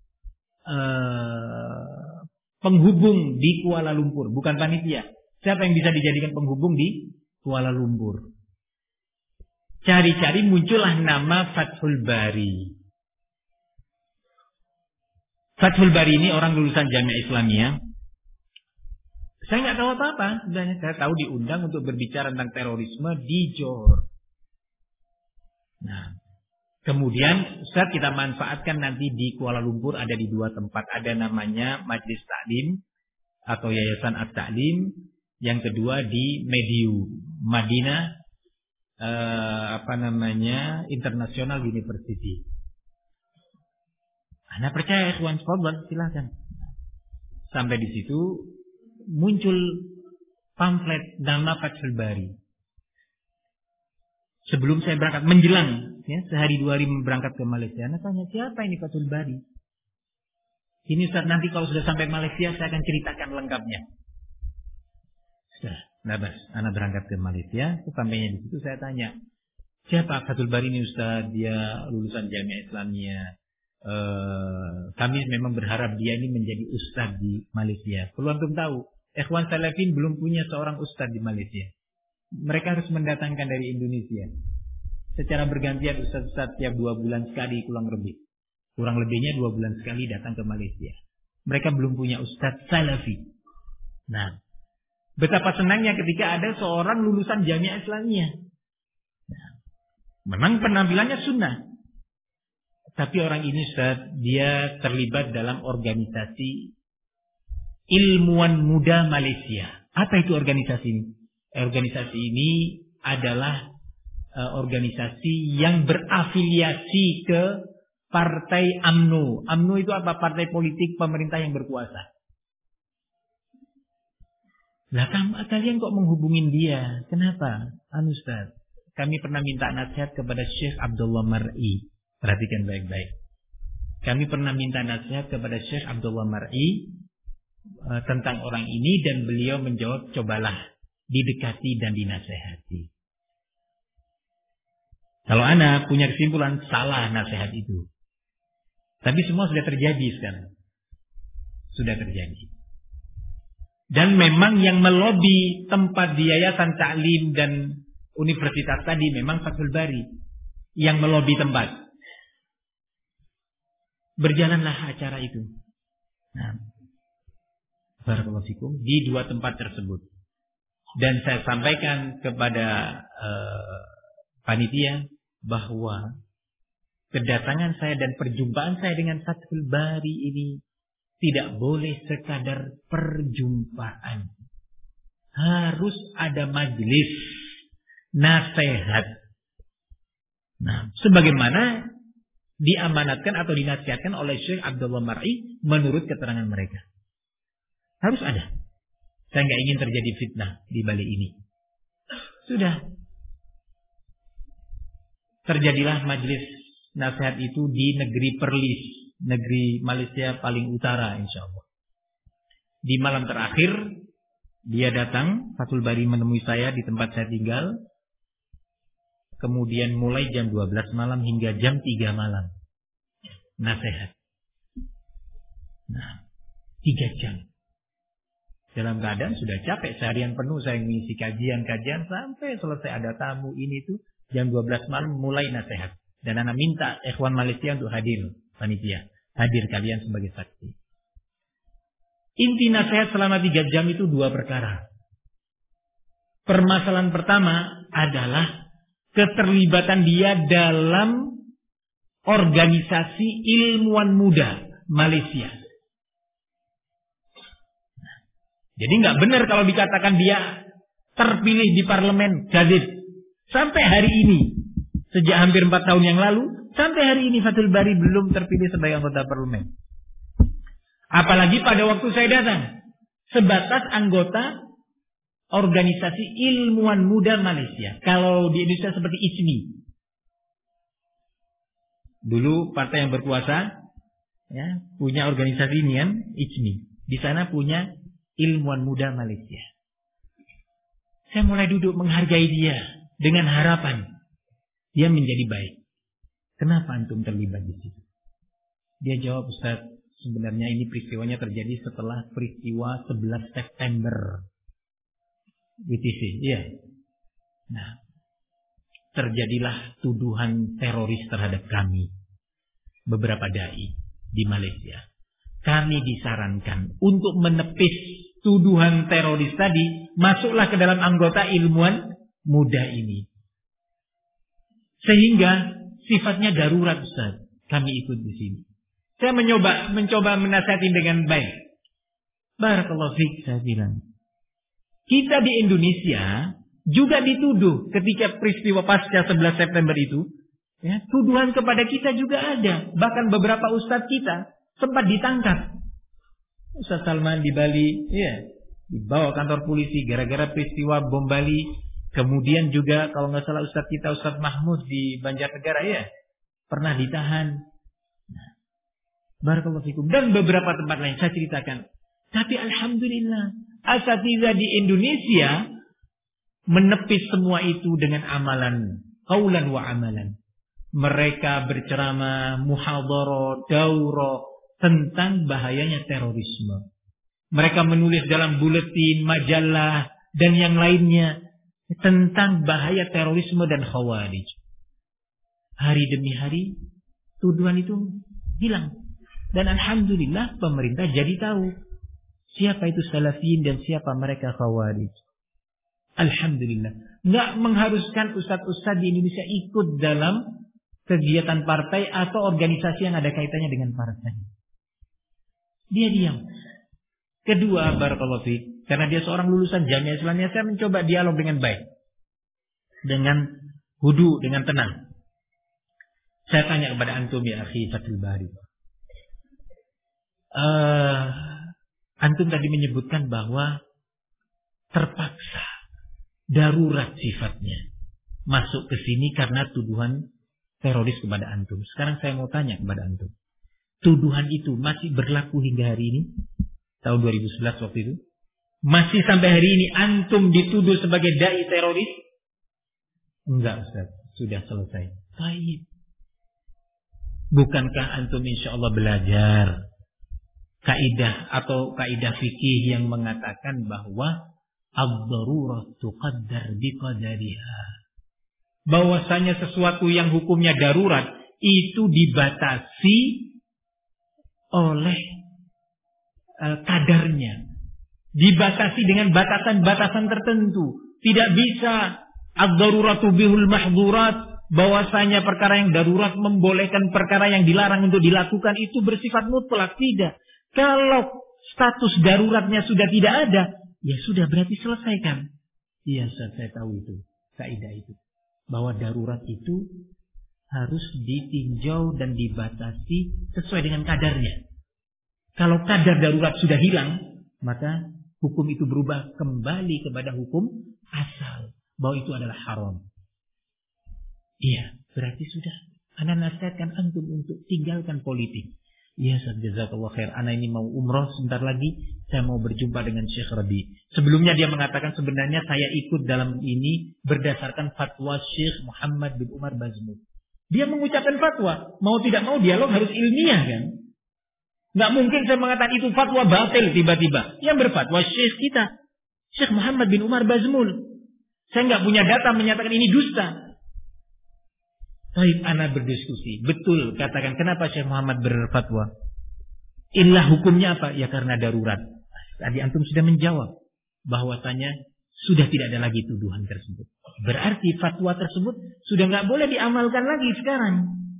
Speaker 1: uh, penghubung di Kuala Lumpur, bukan panitia. Siapa yang bisa dijadikan penghubung di Kuala Lumpur. Cari-cari muncullah nama Fathul Bari. Fathul Bari ini orang lulusan Jamiah Islamiyah. Saya nggak tahu apa-apa. Sebenarnya saya tahu diundang untuk berbicara tentang terorisme di Johor. Nah, kemudian Ustaz kita manfaatkan nanti di Kuala Lumpur ada di dua tempat. Ada namanya Majlis Ta'lim atau Yayasan At-Ta'lim. Yang kedua di Mediu, Madinah, eh, apa namanya, International University. Anda percaya, ikhwan, silakan. Sampai di situ muncul pamflet nama Fathul Bari. Sebelum saya berangkat menjelang, ya, sehari dua hari berangkat ke Malaysia, Anda tanya siapa ini Fathul Bari? Ini Ustaz, nanti kalau sudah sampai Malaysia saya akan ceritakan lengkapnya. Sudah, nabas. Anak berangkat ke Malaysia, sampainya di situ saya tanya, siapa Fathul Bari ini Ustaz? Dia lulusan Jamiah Islamiyah. uh, kami memang berharap dia ini menjadi ustadz di Malaysia. Perlu antum tahu, Ikhwan Salafin belum punya seorang ustadz di Malaysia. Mereka harus mendatangkan dari Indonesia. Secara bergantian ustadz-ustadz tiap dua bulan sekali kurang lebih. Kurang lebihnya dua bulan sekali datang ke Malaysia. Mereka belum punya ustadz Salafi. Nah, betapa senangnya ketika ada seorang lulusan Jamiah Islamiyah. Nah, memang penampilannya sunnah. Tapi orang ini Ustaz, dia terlibat dalam organisasi Ilmuwan Muda Malaysia. Apa itu organisasi ini? Organisasi ini adalah uh, organisasi yang berafiliasi ke Partai U M N O. U M N O itu apa? Partai politik pemerintah yang berkuasa. Lah kalian kok menghubungin dia? Kenapa? Anu Ustaz, kami pernah minta nasihat kepada Syekh Abdullah Mar'i. Perhatikan baik-baik. Kami pernah minta nasihat kepada Syekh Abdullah Mar'i uh, tentang orang ini dan beliau menjawab, cobalah didekati dan dinasehati. Kalau Anda punya kesimpulan salah nasihat itu. Tapi semua sudah terjadi sekarang. Sudah terjadi. Dan memang yang melobi tempat di Yayasan Ta'lim dan Universitas tadi memang Fathul Bari yang melobi tempat. Berjalanlah acara itu. Nah, barakallahu fikum di dua tempat tersebut. Dan saya sampaikan kepada uh, panitia bahwa kedatangan saya dan perjumpaan saya dengan Fathul Bari ini tidak boleh sekadar perjumpaan. Harus ada majelis nasihat. Nah, sebagaimana diamanatkan atau dinasihatkan oleh Syekh Abdullah Mar'i menurut keterangan mereka. Harus ada. Saya nggak ingin terjadi fitnah di balik ini. Sudah. Terjadilah majelis nasihat itu di negeri Perlis, negeri Malaysia paling utara insya Allah. Di malam terakhir dia datang, Fathul Bari menemui saya di tempat saya tinggal. Kemudian mulai jam dua belas malam hingga jam tiga malam nasihat. Nah, tiga jam. Dalam keadaan sudah capek, seharian penuh saya mengisi kajian-kajian sampai selesai ada tamu ini tuh jam dua belas malam mulai nasihat. Dan anak minta ikhwan Malaysia untuk hadir, panitia. Hadir kalian sebagai saksi. Inti nasihat selama tiga jam itu dua perkara. Permasalahan pertama adalah keterlibatan dia dalam organisasi ilmuwan muda Malaysia. Jadi nggak benar kalau dikatakan dia terpilih di parlemen Jadid. Sampai hari ini, sejak hampir empat tahun yang lalu, sampai hari ini Fathul Bari belum terpilih sebagai anggota parlemen. Apalagi pada waktu saya datang, sebatas anggota organisasi ilmuwan muda Malaysia. Kalau di Indonesia seperti I S M I. Dulu partai yang berkuasa ya, punya organisasi ini kan, I S M I. Di sana punya ilmuwan muda Malaysia. Saya mulai duduk menghargai dia dengan harapan dia menjadi baik. Kenapa antum terlibat di situ? Dia jawab, Ustaz, sebenarnya ini peristiwanya terjadi setelah peristiwa sebelas September. B T C, iya. Nah, terjadilah tuduhan teroris terhadap kami, beberapa dai di Malaysia. Kami disarankan untuk menepis tuduhan teroris tadi, masuklah ke dalam anggota ilmuwan muda ini. Sehingga sifatnya darurat, Ustaz. Kami ikut di sini. Saya mencoba mencoba menasihati dengan baik. Barakallahu fiik, saya bilang. Kita di Indonesia juga dituduh ketika peristiwa pasca sebelas September itu. Ya, tuduhan kepada kita juga ada. Bahkan beberapa ustadz kita sempat ditangkap. Ustaz Salman di Bali, ya, dibawa kantor polisi gara-gara peristiwa bom Bali. Kemudian juga kalau nggak salah ustadz kita Ustadz Mahmud di Banjarnegara, ya, pernah ditahan. Nah, barakallahu fikum. Dan beberapa tempat lain saya ceritakan. Tapi alhamdulillah, asatidzah di Indonesia menepis semua itu dengan amalan, qaulan wa amalan. Mereka berceramah, muhadharah, daurah tentang bahayanya terorisme. Mereka menulis dalam buletin, majalah, dan yang lainnya tentang bahaya terorisme dan khawarij. Hari demi hari, tuduhan itu hilang. Dan alhamdulillah pemerintah jadi tahu siapa itu salafiyin dan siapa mereka khawarij. Alhamdulillah. Nggak mengharuskan ustadz-ustadz di Indonesia ikut dalam kegiatan partai atau organisasi yang ada kaitannya dengan partai. Dia diam. Kedua, barakallahu fiik, karena dia seorang lulusan Jamiah Islamiyah, saya mencoba dialog dengan baik. Dengan hudu, dengan tenang. Saya tanya kepada antum ya akhi Fathul Bari. Uh, antum tadi menyebutkan bahwa terpaksa, darurat sifatnya masuk ke sini karena tuduhan teroris kepada antum. Sekarang saya mau tanya kepada antum, tuduhan itu masih berlaku hingga hari ini? Tahun dua ribu sebelas waktu itu masih sampai hari ini antum dituduh sebagai dai teroris? Enggak Ustaz, sudah selesai. Baik. Bukankah antum insya Allah belajar kaidah atau kaidah fikih yang mengatakan bahwa ad-darurat tuqaddar biqadariha, bahwasanya sesuatu yang hukumnya darurat itu dibatasi oleh uh, kadarnya, dibatasi dengan batasan-batasan tertentu. Tidak bisa ad-daruratu bihul mahdzurat, bahwasanya perkara yang darurat membolehkan perkara yang dilarang untuk dilakukan, itu bersifat mutlak. Tidak. Kalau status daruratnya sudah tidak ada, ya sudah, berarti selesaikan. Iya, saya tahu itu, kaidah itu. Bahwa darurat itu harus ditinjau dan dibatasi sesuai dengan kadarnya. Kalau kadar darurat sudah hilang, maka hukum itu berubah kembali kepada hukum asal, bahwa itu adalah haram. Iya, berarti sudah. Ana nasihatkan antum untuk tinggalkan politik. Iya, jazakallah khair. Ana ini mau umroh sebentar lagi. Saya mau berjumpa dengan Syekh Rabi. Sebelumnya dia mengatakan sebenarnya saya ikut dalam ini berdasarkan fatwa Syekh Muhammad bin Umar Bazmul. Dia mengucapkan fatwa. Mau tidak mau dialog harus ilmiah kan. Nggak mungkin saya mengatakan itu fatwa batil tiba-tiba. Yang berfatwa Syekh kita, Syekh Muhammad bin Umar Bazmul. Saya nggak punya data menyatakan ini dusta. Baik, ana berdiskusi. Betul, katakan kenapa Syekh Muhammad berfatwa? Illah hukumnya apa? Ya karena darurat. Tadi antum sudah menjawab bahwasanya sudah tidak ada lagi tuduhan tersebut. Berarti fatwa tersebut sudah nggak boleh diamalkan lagi sekarang.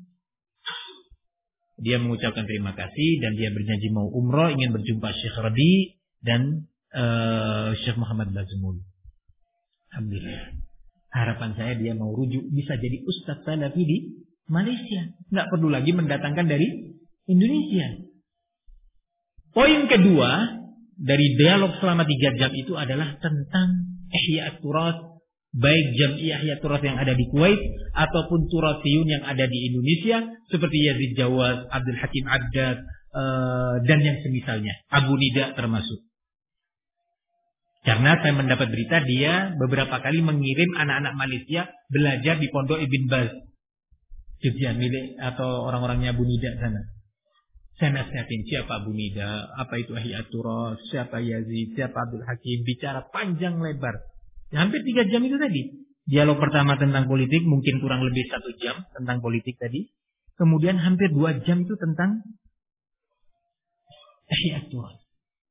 Speaker 1: Dia mengucapkan terima kasih dan dia berjanji mau umroh, ingin berjumpa Syekh Rabi dan uh, Syekh Muhammad Bazmul. Alhamdulillah. Harapan saya dia mau rujuk, bisa jadi Ustadz Salafi di Malaysia. Nggak perlu lagi mendatangkan dari Indonesia. Poin kedua dari dialog selama tiga jam itu adalah tentang Ihya at-Turath, baik Jam'iyah Ihya at-Turath yang ada di Kuwait ataupun Turathiyun yang ada di Indonesia, seperti Yazid Jawaz, Abdul Hakim Addad, uh, dan yang semisalnya, Abu Nida termasuk. Karena saya mendapat berita dia beberapa kali mengirim anak-anak Malaysia belajar di Pondok Ibn Baz, Jogja milik atau orang-orangnya Abu Nida sana. Saya nasihatin siapa Abu Nida, apa itu Ihya at-Turath, siapa Yazid, siapa Abdul Hakim, bicara panjang lebar. Ya, hampir tiga jam itu tadi. Dialog pertama tentang politik, mungkin kurang lebih satu jam tentang politik tadi. Kemudian hampir dua jam itu tentang Ihya at-Turath.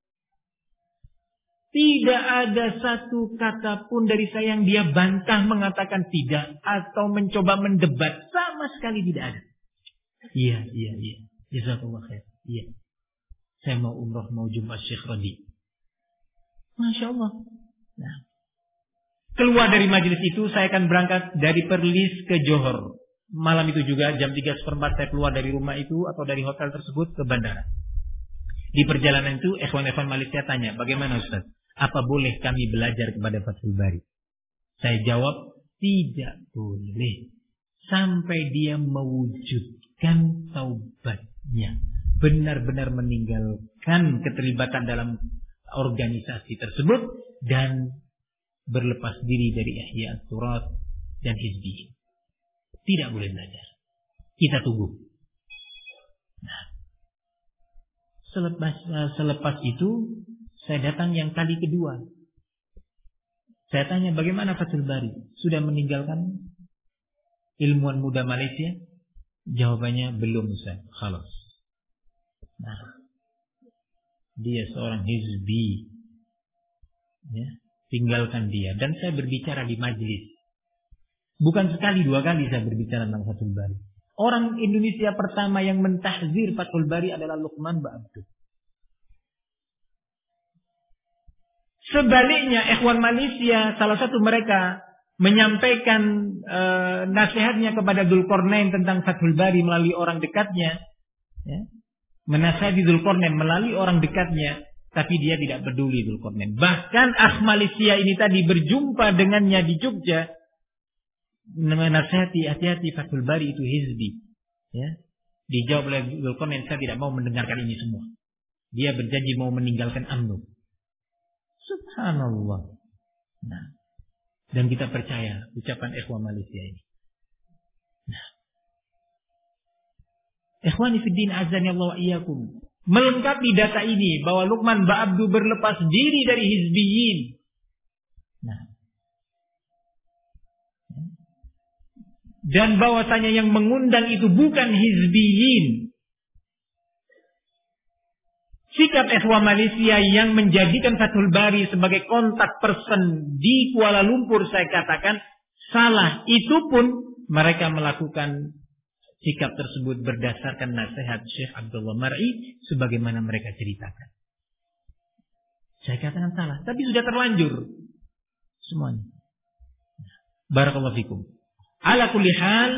Speaker 1: Tidak ada satu kata pun dari saya yang dia bantah mengatakan tidak atau mencoba mendebat, sama sekali tidak ada. Iya, iya, iya. Jazakallah khair. Iya. Saya mau umroh, mau jumpa Syekh Rabi. Masya Allah. Nah. Keluar dari majelis itu saya akan berangkat dari Perlis ke Johor. Malam itu juga jam tiga seperempat saya keluar dari rumah itu atau dari hotel tersebut ke bandara. Di perjalanan itu ikhwan-ikhwan Malaysia tanya, bagaimana Ustaz? Apa boleh kami belajar kepada Fathul Bari? Saya jawab, tidak boleh. Sampai dia mewujudkan taubatnya. Benar-benar meninggalkan keterlibatan dalam organisasi tersebut. Dan berlepas diri dari Ihya at-Turath dan Hizbi. Tidak boleh belajar. Kita tunggu. Nah, selepas, selepas itu saya datang yang kali kedua. Saya tanya, bagaimana Fathul Bari? Sudah meninggalkan ilmuwan muda Malaysia? Jawabannya, belum Ustaz. Khalas. Nah, dia seorang hizbi. Ya, tinggalkan dia. Dan saya berbicara di majlis. Bukan sekali, dua kali saya berbicara tentang Fathul Bari. Orang Indonesia pertama yang mentahzir Fathul Bari adalah Luqman Ba'abdu. Sebaliknya, ikhwan Malaysia, salah satu mereka menyampaikan e, nasihatnya kepada Dzulqarnain tentang Fathul Bari melalui orang dekatnya. Ya. Menasihati Dzulqarnain melalui orang dekatnya, tapi dia tidak peduli Dzulqarnain. Bahkan Akh Malaysia ini tadi berjumpa dengannya di Jogja, menasihati, hati-hati Fathul Bari itu hizbi. Ya. Dijawab oleh Dzulqarnain, saya tidak mau mendengarkan ini semua. Dia berjanji mau meninggalkan U M N U. Subhanallah. Nah, dan kita percaya ucapan ikhwan Malaysia ini. Nah, ikhwani fiddin azani Allah wa iyyakum, melengkapi data ini bahwa Luqman Ba'abdu berlepas diri dari hizbiyin. Nah, dan bahwasanya yang mengundang itu bukan hizbiyin. Sikap ikhwan Malaysia yang menjadikan Fathul Bari sebagai kontak person di Kuala Lumpur, saya katakan salah. Itu pun mereka melakukan sikap tersebut berdasarkan nasihat Syekh Abdullah Mar'i sebagaimana mereka ceritakan. Saya katakan salah, tapi sudah terlanjur semuanya. Barakallahu fikum. Ala kulli hal,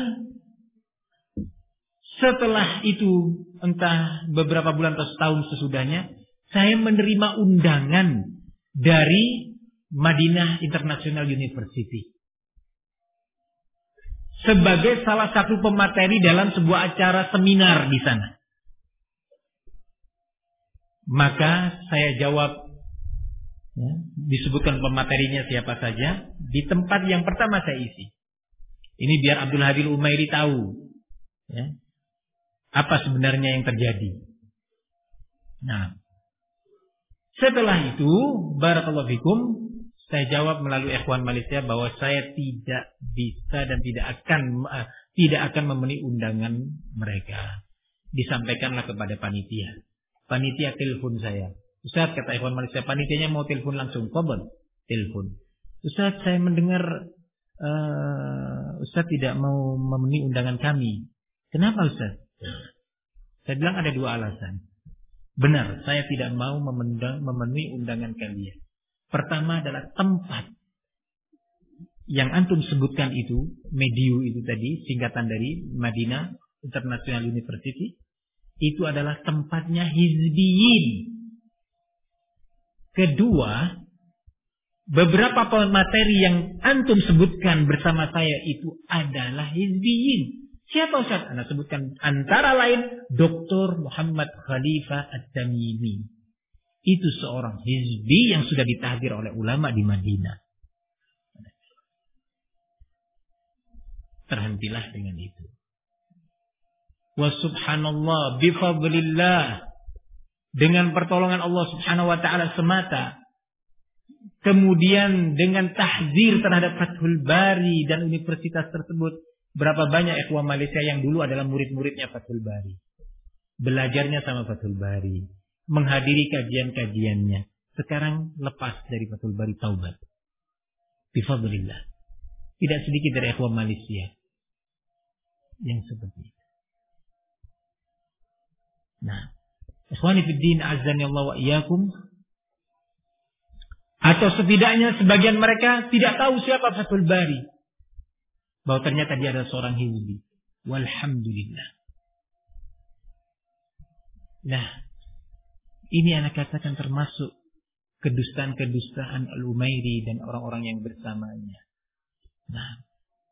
Speaker 1: setelah itu, entah beberapa bulan atau setahun sesudahnya, saya menerima undangan dari Madinah International University sebagai salah satu pemateri dalam sebuah acara seminar di sana. Maka saya jawab, ya, disebutkan pematerinya siapa saja, di tempat yang pertama saya isi. Ini biar Abdul Hadi Umairi tahu, ya, apa sebenarnya yang terjadi. Nah, setelah itu, barakallahu fikum, saya jawab melalui ikhwan Malaysia bahwa saya tidak bisa dan tidak akan uh, tidak akan memenuhi undangan mereka. Disampaikanlah kepada panitia. Panitia telepon saya. Ustaz, kata ikhwan Malaysia, panitianya mau telepon langsung. Qobon, telepon. Ustaz, saya mendengar uh, Ustaz tidak mau memenuhi undangan kami. Kenapa Ustaz? Saya bilang ada dua alasan. Benar, saya tidak mau memendang, memenuhi undangan kalian. Pertama adalah tempat yang antum sebutkan itu, Mediu itu tadi, singkatan dari Madinah International University, itu adalah tempatnya hizbiyin. Kedua, beberapa materi yang antum sebutkan bersama saya itu adalah hizbiyin. Siapa Ustaz? Anda sebutkan antara lain Doktor Muhammad Khalifah At-Tamimi. Itu seorang hizbi yang sudah ditahdir oleh ulama di Madinah. Terhentilah dengan itu. Wa subhanallah bifadlillah, dengan pertolongan Allah Subhanahu wa taala semata. Kemudian dengan tahzir terhadap Fathul Bari dan universitas tersebut, berapa banyak ikhwan Malaysia yang dulu adalah murid-muridnya Fathul Bari. Belajarnya sama Fathul Bari. Menghadiri kajian-kajiannya. Sekarang lepas dari Fathul Bari, taubat. Bifadlillah. Tidak sedikit dari ikhwan Malaysia yang seperti itu. Nah, ikhwani fiddin azani Allah wa iyyakum. Atau setidaknya sebagian mereka tidak tahu siapa Fathul Bari. Bahwa ternyata dia adalah seorang hizbi. Walhamdulillah. Nah, ini anak katakan termasuk kedustaan-kedustaan Al-Umairi dan orang-orang yang bersamanya. Nah,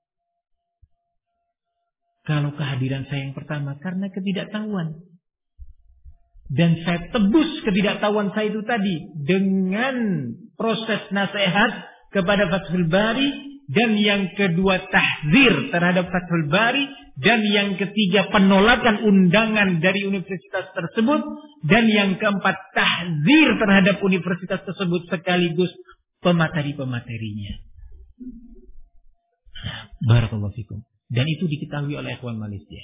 Speaker 1: kalau kehadiran saya yang pertama karena ketidaktahuan. Dan saya tebus ketidaktahuan saya itu tadi dengan proses nasihat kepada Fathul Bari. Dan yang kedua tahzir terhadap Fathul Bari Dan yang ketiga, penolakan undangan dari universitas tersebut. Dan yang keempat, tahzir terhadap universitas tersebut sekaligus pemateri-pematerinya. Barakallahu fikum. Dan itu diketahui oleh ikhwan Malaysia.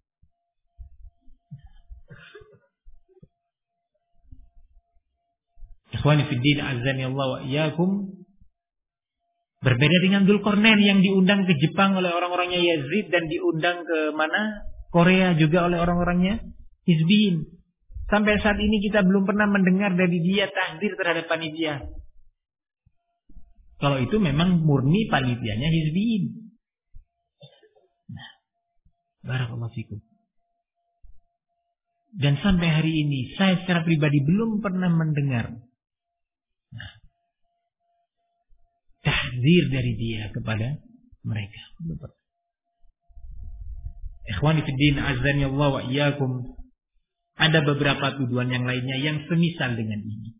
Speaker 1: Ikhwani fiddin azani Allah wa iyyakum. Berbeda dengan Dzulqarnain yang diundang ke Jepang oleh orang-orangnya Yazid dan diundang ke mana? Korea juga oleh orang-orangnya Hizbiyin. Sampai saat ini kita belum pernah mendengar dari dia tahdzir terhadap panitia. Kalau itu memang murni panitianya Hizbiyin. Nah, barakallahu fikum. Dan sampai hari ini saya secara pribadi belum pernah mendengar nah, tahzir dari dia kepada mereka. Ikhwani fiddin azani Allah wa iyyakum. Ada beberapa tuduhan yang lainnya yang semisal dengan ini.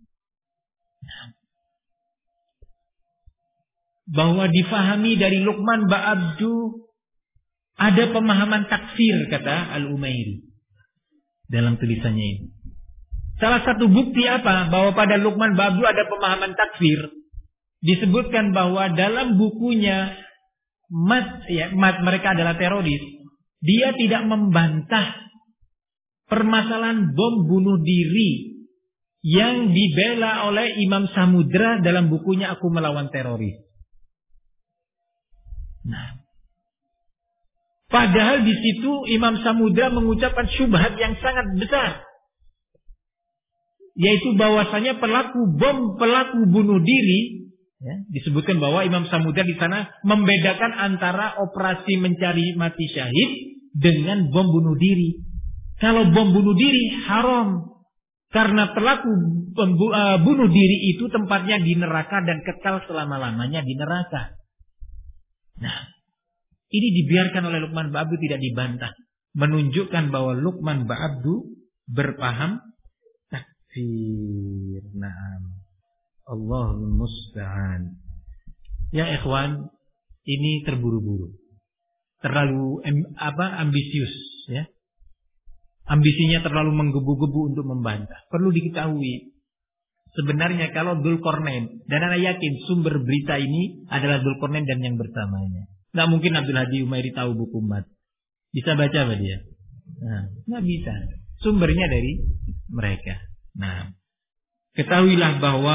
Speaker 1: Bahwa difahami dari Luqman Ba'abdu ada pemahaman takfir, kata Al-Umairi dalam tulisannya ini. Salah satu bukti apa? Bahwa pada Luqman Ba'abdu ada pemahaman takfir. Disebutkan bahwa dalam bukunya Mat, ya, Mat mereka adalah teroris. Dia tidak membantah permasalahan bom bunuh diri yang dibela oleh Imam Samudra dalam bukunya Aku Melawan Teroris. Nah, padahal di situ Imam Samudra mengucapkan syubhat yang sangat besar, yaitu bahwasanya pelaku bom, pelaku bunuh diri. Ya, disebutkan bahwa Imam Samudra di sana membedakan antara operasi mencari mati syahid dengan bom bunuh diri. Kalau bom bunuh diri haram karena pelaku pembu, uh, bunuh diri itu tempatnya di neraka dan kekal selama-lamanya di neraka. Nah, ini dibiarkan oleh Luqman Ba'abdu, tidak dibantah, menunjukkan bahwa Luqman Ba'abdu berpaham takfir. Naam. Allahul musta'an. Ya ikhwan, ini terburu-buru. Terlalu apa ambisius, ya. Ambisinya terlalu menggebu-gebu untuk membantah. Perlu diketahui, sebenarnya kalau Dzulqarnain, dan Anda yakin sumber berita ini adalah Dzulqarnain dan yang bersamanya. Nggak mungkin Abdul Hadi Umairi tahu buku Mat. Bisa baca apa dia? Nah, nggak bisa. Sumbernya dari mereka. Nah, ketahuilah bahwa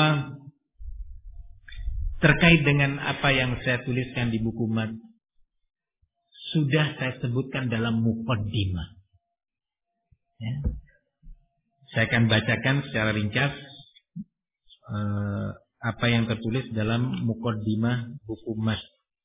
Speaker 1: terkait dengan apa yang saya tuliskan di buku Mat, sudah saya sebutkan dalam muqaddimah. Ya. Saya akan bacakan secara ringkas eh, apa yang tertulis dalam muqaddimah buku Mat.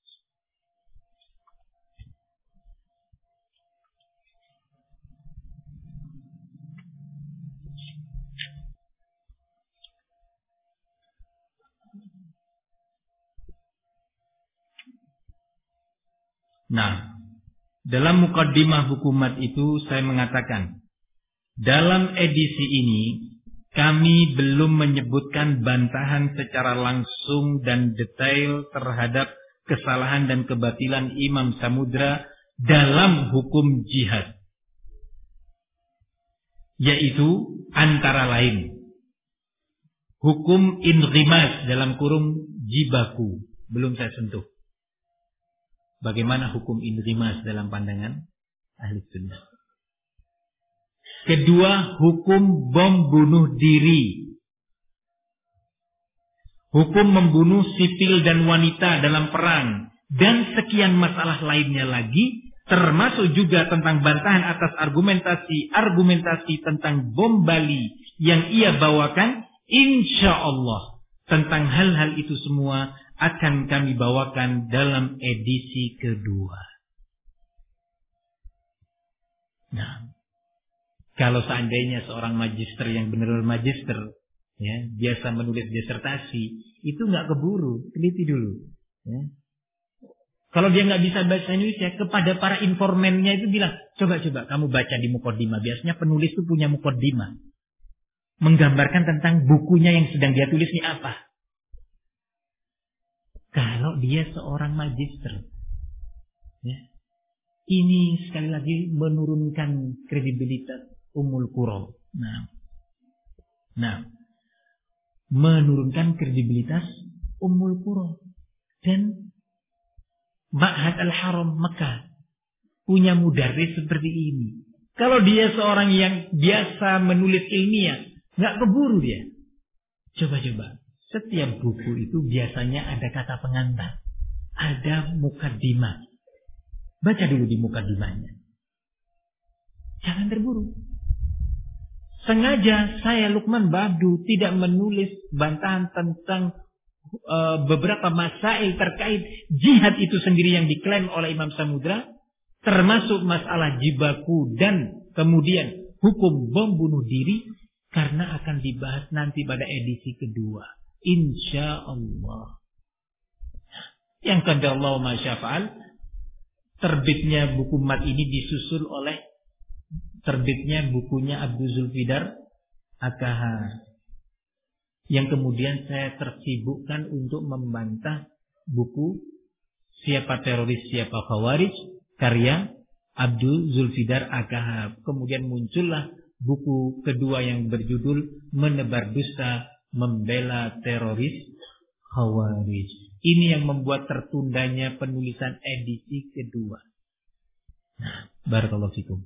Speaker 1: Nah, dalam muqaddimah buku Mat itu saya mengatakan, dalam edisi ini kami belum menyebutkan bantahan secara langsung dan detail terhadap kesalahan dan kebatilan Imam Samudra dalam hukum jihad, yaitu antara lain hukum inghimas dalam kurung jibaku, belum saya sentuh. Bagaimana hukum inghimas dalam pandangan ahli sunnah. Kedua, hukum bom bunuh diri. Hukum membunuh sipil dan wanita dalam perang. Dan sekian masalah lainnya lagi. Termasuk juga tentang bantahan atas argumentasi-argumentasi tentang bom Bali yang ia bawakan. Insya Allah tentang hal-hal itu semua akan kami bawakan dalam edisi kedua. Nah, kalau seandainya seorang magister yang benar-benar magister, ya, biasa menulis disertasi, itu nggak keburu, teliti dulu. Ya. Kalau dia nggak bisa bahasa Indonesia, kepada para informannya itu bilang, coba-coba kamu baca di muqaddimah. Biasanya penulis itu punya muqaddimah, menggambarkan tentang bukunya yang sedang dia tulis ini apa. Kalau dia seorang magister, ya, Ini sekali lagi menurunkan kredibilitas Ummul Qura. Nah, nah, menurunkan kredibilitas Ummul Qura dan Ma'had Al-Haram Mekah punya mudarris seperti ini. Kalau dia seorang yang biasa menulis ilmiah, nggak keburu dia. Coba-coba, setiap buku itu biasanya ada kata pengantar, ada mukaddimah. Baca dulu di mukaddimahnya. Jangan terburu. Sengaja saya Lukman Babdu tidak menulis bantahan tentang uh, beberapa masail terkait jihad itu sendiri yang diklaim oleh Imam Samudra, termasuk masalah jibaku dan kemudian hukum bom bunuh diri, karena akan dibahas nanti pada edisi kedua. Insya Allah. Yang qadarallahu ma syafa'al, terbitnya buku mat ini disusul oleh terbitnya bukunya Abdul Zulfidar A K H, yang kemudian saya tersibukkan untuk membantah buku Siapa Teroris Siapa Khawarij karya Abdul Zulfidar A K H. Kemudian muncullah buku kedua yang berjudul Menebar Dusta Membela Teroris Khawarij. Ini yang membuat tertundanya penulisan edisi kedua. Nah, barakallahu fikum.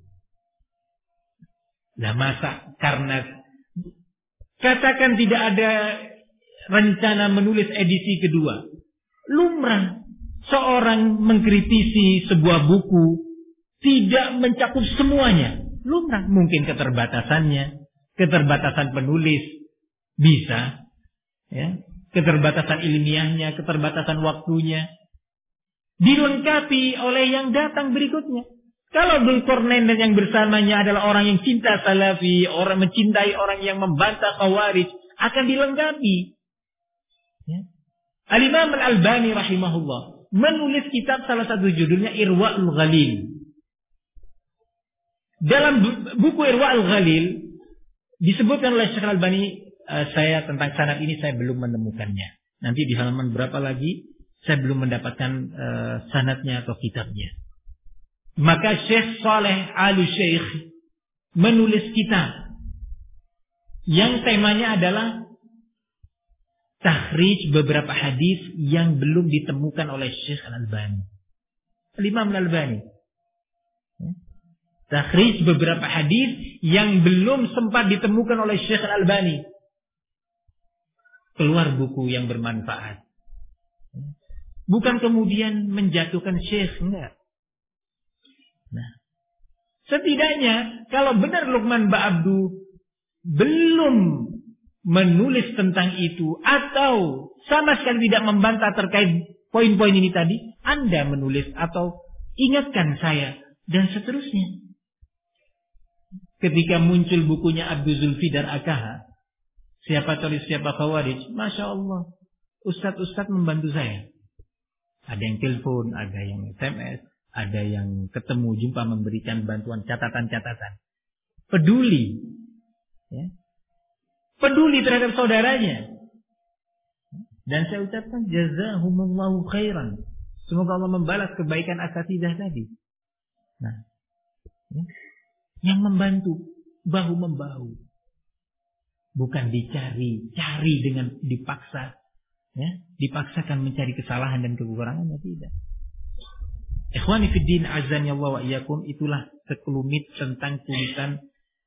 Speaker 1: Nah, masa karena katakan tidak ada rencana menulis edisi kedua, lumrah seorang mengkritisi sebuah buku tidak mencakup semuanya. Lumrah, mungkin keterbatasannya, keterbatasan penulis bisa, ya, keterbatasan ilmiahnya, keterbatasan waktunya, dilengkapi oleh yang datang berikutnya. Kalau Dzulqarnain dan yang bersamanya adalah orang yang cinta salafi, orang mencintai orang yang membantah khawarij, akan dilengkapi. Ya. Al-Imam Al-Albani rahimahullah menulis kitab, salah satu judulnya Irwa'ul Ghalil. Dalam buku Irwa'ul Ghalil disebutkan oleh Syekh Al-Albani, uh, saya tentang sanad ini saya belum menemukannya. Nanti di halaman berapa lagi saya belum mendapatkan uh, sanadnya atau kitabnya. Maka Syekh Saleh Al-Syekh menulis kitab yang temanya adalah takhrij beberapa hadis yang belum ditemukan oleh Syekh Al-Albani. Al-Imam Al-Albani. Takhrij beberapa hadis yang belum sempat ditemukan oleh Syekh Al-Albani. Keluar buku yang bermanfaat. Bukan kemudian menjatuhkan Syekh, enggak. Nah, setidaknya kalau benar Lukman Ba'abdu belum menulis tentang itu atau sama sekali tidak membantah terkait poin-poin ini tadi, Anda menulis atau ingatkan saya dan seterusnya. Ketika muncul bukunya Abdul Zulfidar A K H, Siapa Teroris Siapa Khawarij, Masya Allah, ustadz-ustadz membantu saya. Ada yang telepon, ada yang S M S, ada yang ketemu, jumpa, memberikan bantuan catatan-catatan. Peduli. Ya. Peduli terhadap saudaranya. Dan saya ucapkan jazahumullahu khairan. Semoga Allah membalas kebaikan asatidah tadi. Nah, ya. Yang membantu bahu-membahu. Bukan dicari, cari dengan dipaksa. Ya. Dipaksakan mencari kesalahan dan kekurangannya, tidak. Ikhwani fiddin azani Allah wa iyyakum, itulah sekelumit tentang tulisan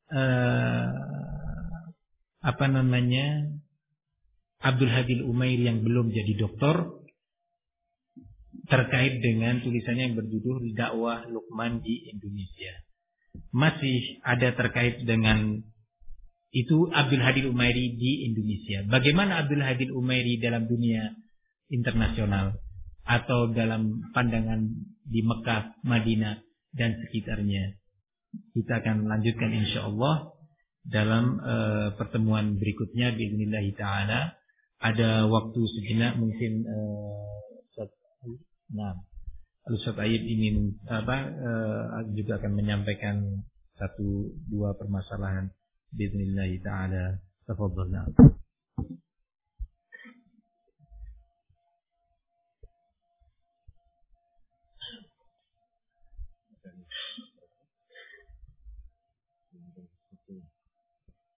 Speaker 1: uh, apa namanya Abdul Hadi Al-Umairi yang belum jadi doktor, terkait dengan tulisannya yang berjudul Dakwah Lukman di Indonesia. Masih ada terkait dengan itu Abdul Hadi Al-Umairi di Indonesia. Bagaimana Abdul Hadi Al-Umairi dalam dunia internasional atau dalam pandangan di Mekah, Madinah dan sekitarnya. Kita akan lanjutkan insyaallah dalam uh, pertemuan berikutnya biiznillah taala. Ada waktu sejenak mungkin uh, nah, Ustaz Ayyub ingin apa uh, juga akan menyampaikan satu dua permasalahan biiznillah taala. Tafadhal. wabarakatuh.